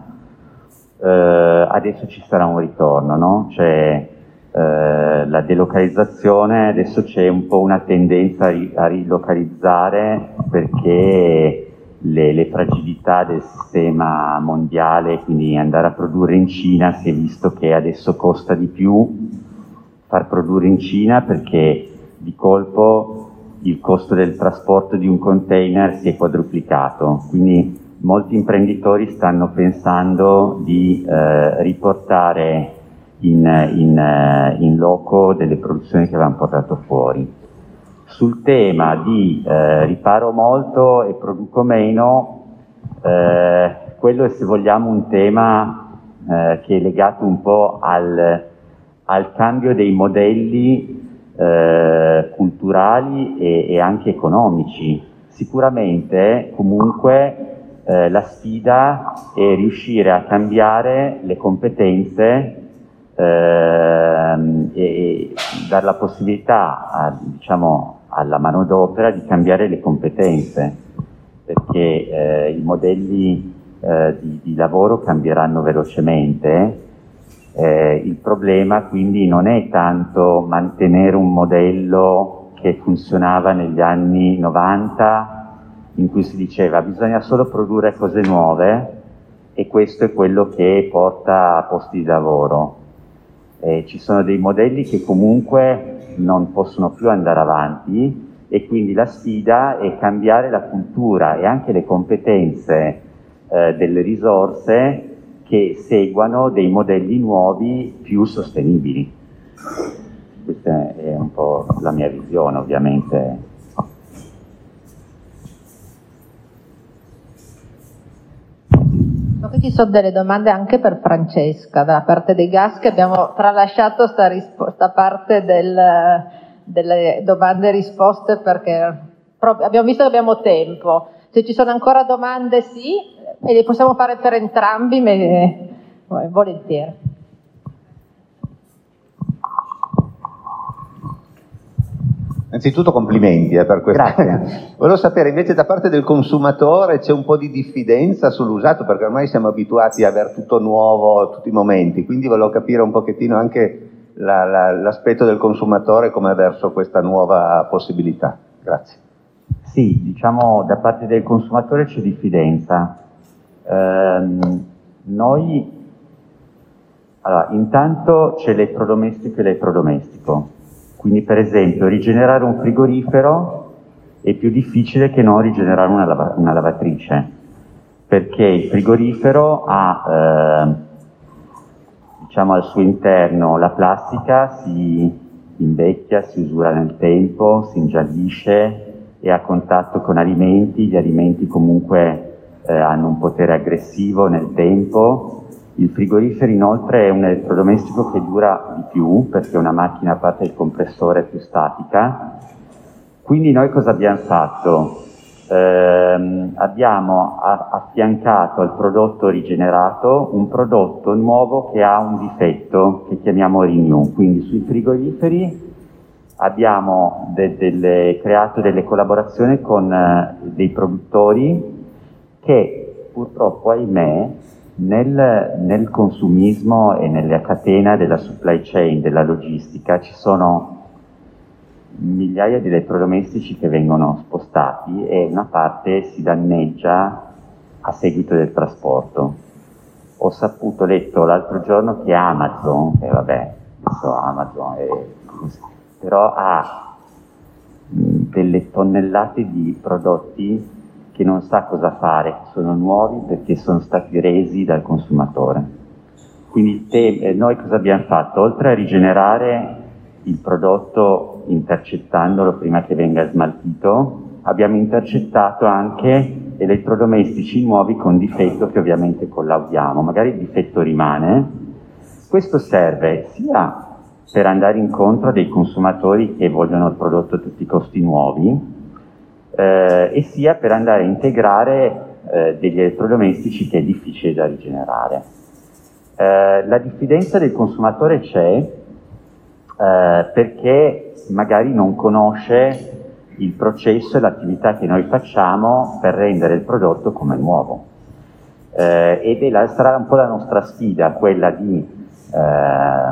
eh, adesso ci sarà un ritorno, no? Cioè, eh, la delocalizzazione, adesso c'è un po' una tendenza a, ri, a rilocalizzare perché le, le fragilità del sistema mondiale, quindi andare a produrre in Cina, si è visto che adesso costa di più far produrre in Cina perché di colpo il costo del trasporto di un container si è quadruplicato, quindi molti imprenditori stanno pensando di eh, riportare in, in, in loco delle produzioni che avevano portato fuori. Sul tema di eh, riparo molto e produco meno, eh, quello è, se vogliamo, un tema eh, che è legato un po' al, al cambio dei modelli eh, culturali e, e anche economici. Sicuramente, comunque, eh, la sfida è riuscire a cambiare le competenze Ehm, e, e dare la possibilità a, diciamo, alla manodopera di cambiare le competenze, perché eh, i modelli eh, di, di lavoro cambieranno velocemente. Eh, il problema quindi non è tanto mantenere un modello che funzionava negli anni novanta, in cui si diceva bisogna solo produrre cose nuove e questo è quello che porta a posti di lavoro. Eh, ci sono dei modelli che comunque non possono più andare avanti e quindi la sfida è cambiare la cultura e anche le competenze eh, delle risorse che seguano dei modelli nuovi più sostenibili. Questa è un po' la mia visione, ovviamente. Qui ci sono delle domande anche per Francesca, dalla parte dei gas, che abbiamo tralasciato sta, rispo- sta parte del, delle domande e risposte perché proprio, abbiamo visto che abbiamo tempo. Se ci sono ancora domande, sì, e le possiamo fare per entrambi, ma, eh, volentieri. Innanzitutto complimenti eh, per questo. Grazie. Volevo sapere invece da parte del consumatore c'è un po' di diffidenza sull'usato, perché ormai siamo abituati a avere tutto nuovo a tutti i momenti, quindi volevo capire un pochettino anche la, la, l'aspetto del consumatore come verso questa nuova possibilità. Grazie. Sì, diciamo da parte del consumatore c'è diffidenza. Ehm, noi, allora, intanto c'è elettrodomestico e elettrodomestico. Quindi, per esempio, rigenerare un frigorifero è più difficile che non rigenerare una, lava- una lavatrice, perché il frigorifero ha, eh, diciamo, al suo interno la plastica, si invecchia, si usura nel tempo, si ingiallisce, è a contatto con alimenti, gli alimenti comunque eh, hanno un potere aggressivo nel tempo Il frigorifero inoltre è un elettrodomestico che dura di più perché è una macchina, a parte il compressore, più statica. Quindi noi cosa abbiamo fatto? Eh, abbiamo a- affiancato al prodotto rigenerato un prodotto nuovo che ha un difetto che chiamiamo Renew. Quindi sui frigoriferi abbiamo de- delle, creato delle collaborazioni con eh, dei produttori che purtroppo, ahimè, nel, nel consumismo e nella catena della supply chain, della logistica, ci sono migliaia di elettrodomestici che vengono spostati e una parte si danneggia a seguito del trasporto. Ho saputo, letto l'altro giorno che Amazon, e eh vabbè, adesso Amazon è così, però ha mh, delle tonnellate di prodotti che non sa cosa fare, sono nuovi perché sono stati resi dal consumatore. Quindi te, eh, noi cosa abbiamo fatto? Oltre a rigenerare il prodotto intercettandolo prima che venga smaltito, abbiamo intercettato anche elettrodomestici nuovi con difetto che ovviamente collaudiamo, magari il difetto rimane. Questo serve sia per andare incontro a dei consumatori che vogliono il prodotto a tutti i costi nuovi, eh, e sia per andare a integrare eh, degli elettrodomestici che è difficile da rigenerare. Eh, la diffidenza del consumatore c'è eh, perché magari non conosce il processo e l'attività che noi facciamo per rendere il prodotto come nuovo. Eh, ed è la, sarà un po' la nostra sfida, quella di, eh,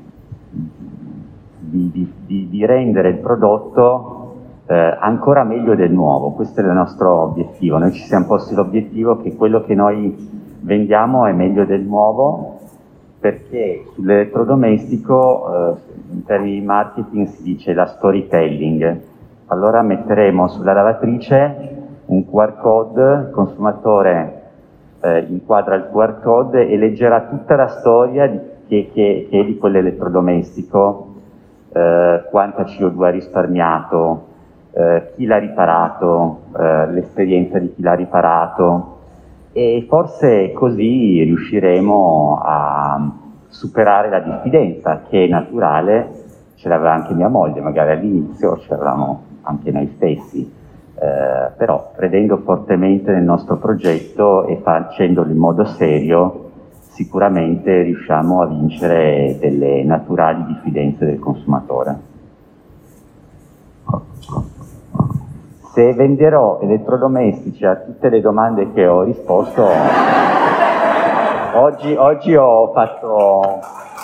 di, di, di, di rendere il prodotto eh, ancora meglio del nuovo. Questo è il nostro obiettivo. Noi ci siamo posti l'obiettivo che quello che noi vendiamo è meglio del nuovo, perché sull'elettrodomestico, eh, in termini di marketing, si dice la storytelling. Allora metteremo sulla lavatrice un Q R code, il consumatore eh, inquadra il Q R code e leggerà tutta la storia di, che, che, che è di quell'elettrodomestico, eh, quanta C O due ha risparmiato, eh, chi l'ha riparato, eh, l'esperienza di chi l'ha riparato, e forse così riusciremo a superare la diffidenza, che è naturale. Ce l'aveva anche mia moglie, magari all'inizio ce l'avevamo anche noi stessi, eh, però credendo fortemente nel nostro progetto e facendolo in modo serio, sicuramente riusciamo a vincere delle naturali diffidenze del consumatore. Se venderò elettrodomestici a tutte le domande che ho risposto, oggi, oggi ho fatto...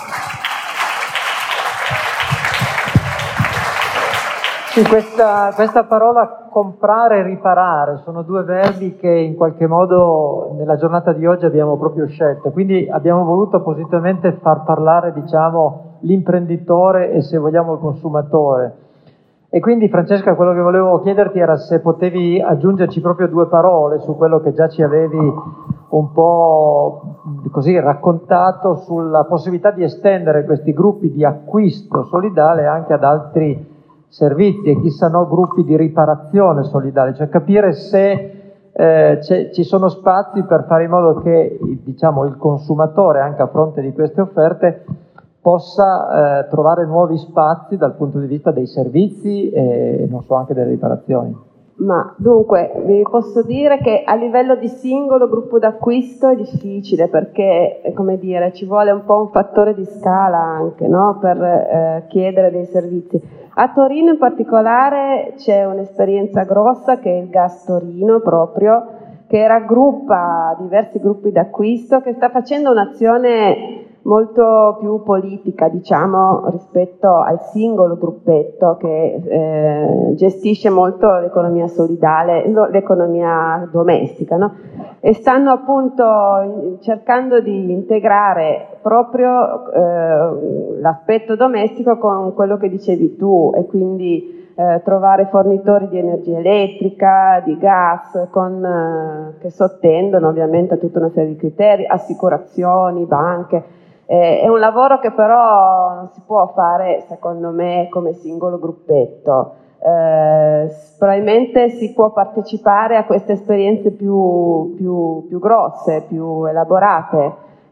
Sì, questa, questa parola comprare e riparare sono due verbi che in qualche modo nella giornata di oggi abbiamo proprio scelto, quindi abbiamo voluto appositamente far parlare, diciamo, l'imprenditore e, se vogliamo, il consumatore. E quindi, Francesca, quello che volevo chiederti era se potevi aggiungerci proprio due parole su quello che già ci avevi un po' così raccontato sulla possibilità di estendere questi gruppi di acquisto solidale anche ad altri servizi e chissà no gruppi di riparazione solidale, cioè capire se eh, ci sono spazi per fare in modo che, diciamo, il consumatore, anche a fronte di queste offerte, possa eh, trovare nuovi spazi dal punto di vista dei servizi e non so anche delle riparazioni. Ma dunque vi posso dire che a livello di singolo gruppo d'acquisto è difficile, perché, come dire, ci vuole un po' un fattore di scala anche, no? Per eh, chiedere dei servizi. A Torino in particolare c'è un'esperienza grossa che è il Gas Torino proprio, che raggruppa diversi gruppi d'acquisto, che sta facendo un'azione molto più politica, diciamo, rispetto al singolo gruppetto che eh, gestisce molto l'economia solidale, l'economia domestica, no? E stanno appunto cercando di integrare proprio eh, l'aspetto domestico con quello che dicevi tu, e quindi eh, trovare fornitori di energia elettrica, di gas, con, eh, che sottendono ovviamente a tutta una serie di criteri, assicurazioni, banche. Eh, è un lavoro che però non si può fare, secondo me, come singolo gruppetto. Eh, probabilmente si può partecipare a queste esperienze più, più, più grosse, più elaborate,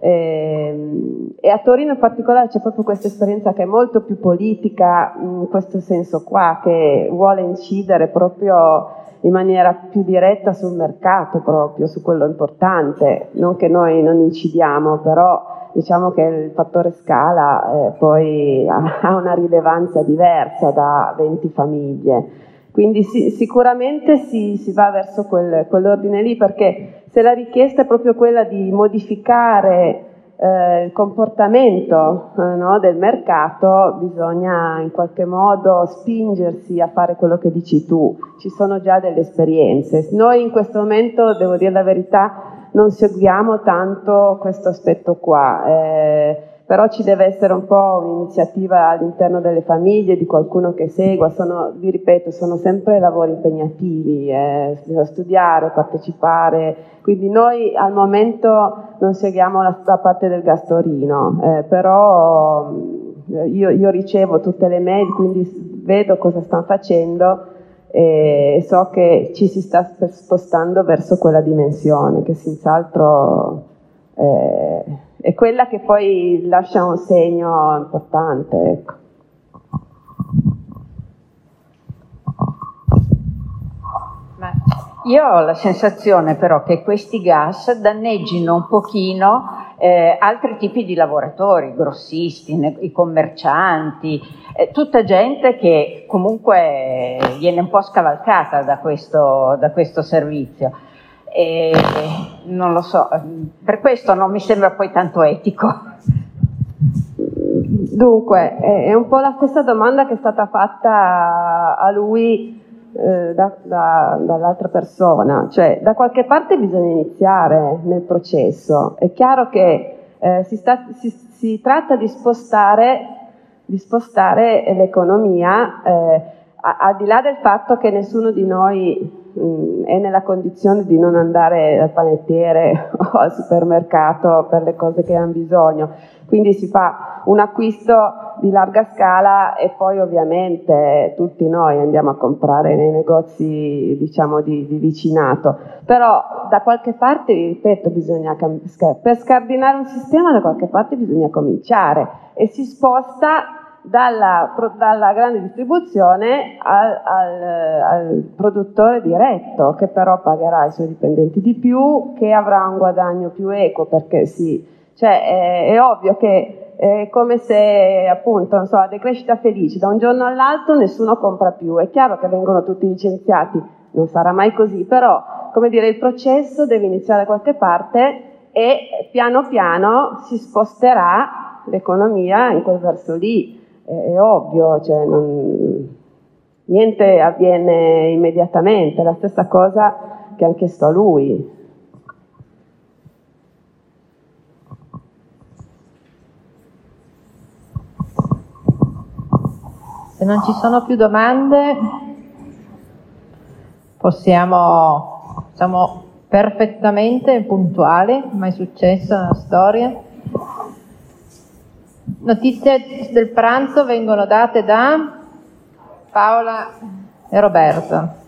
E, e a Torino in particolare c'è proprio questa esperienza che è molto più politica in questo senso qua, che vuole incidere proprio in maniera più diretta sul mercato, proprio su quello importante. Non che noi non incidiamo, però diciamo che il fattore scala eh, poi ha, ha una rilevanza diversa da venti famiglie. Quindi sì, sicuramente si, si va verso quel, quell'ordine lì, perché se la richiesta è proprio quella di modificare eh, il comportamento eh, no, del mercato, bisogna in qualche modo spingersi a fare quello che dici tu. Ci sono già delle esperienze. Noi in questo momento, devo dire la verità, non seguiamo tanto questo aspetto qua, eh, però ci deve essere un po' un'iniziativa all'interno delle famiglie, di qualcuno che segua. Sono, vi ripeto, sono sempre lavori impegnativi, eh, bisogna studiare, partecipare, quindi noi al momento non seguiamo la, la parte del Gastorino, eh, però io, io ricevo tutte le mail, quindi vedo cosa stanno facendo e so che ci si sta spostando verso quella dimensione, che senz'altro eh, è quella che poi lascia un segno importante, ecco. Ma io ho la sensazione però che questi gas danneggino un pochino eh, altri tipi di lavoratori, grossisti, ne- i commercianti, eh, tutta gente che comunque viene un po' scavalcata da questo, da questo servizio. E non lo so, per questo non mi sembra poi tanto etico. Dunque, è un po' la stessa domanda che è stata fatta a lui eh, da, da, dall'altra persona, cioè da qualche parte bisogna iniziare nel processo. È chiaro che eh, si, sta, si, si tratta di spostare, di spostare l'economia, eh, a, al di là del fatto che nessuno di noi è nella condizione di non andare al panettiere o al supermercato per le cose che hanno bisogno, quindi si fa un acquisto di larga scala e poi ovviamente tutti noi andiamo a comprare nei negozi, diciamo, di, di vicinato, però da qualche parte, vi ripeto, bisogna per scardinare un sistema da qualche parte bisogna cominciare e si sposta Dalla, dalla grande distribuzione al, al, al produttore diretto, che però pagherà i suoi dipendenti di più, che avrà un guadagno più equo, perché sì, cioè è, è ovvio che è come se appunto non so, la decrescita felice, da un giorno all'altro nessuno compra più, è chiaro che vengono tutti licenziati, non sarà mai così, però come dire, il processo deve iniziare da qualche parte e piano piano si sposterà l'economia in quel verso lì. È ovvio, cioè non, niente avviene immediatamente, è la stessa cosa che ha chiesto a lui. Se non ci sono più domande, possiamo, siamo perfettamente puntuali, mai successo nella storia. Notizie del pranzo vengono date da Paola e Roberto.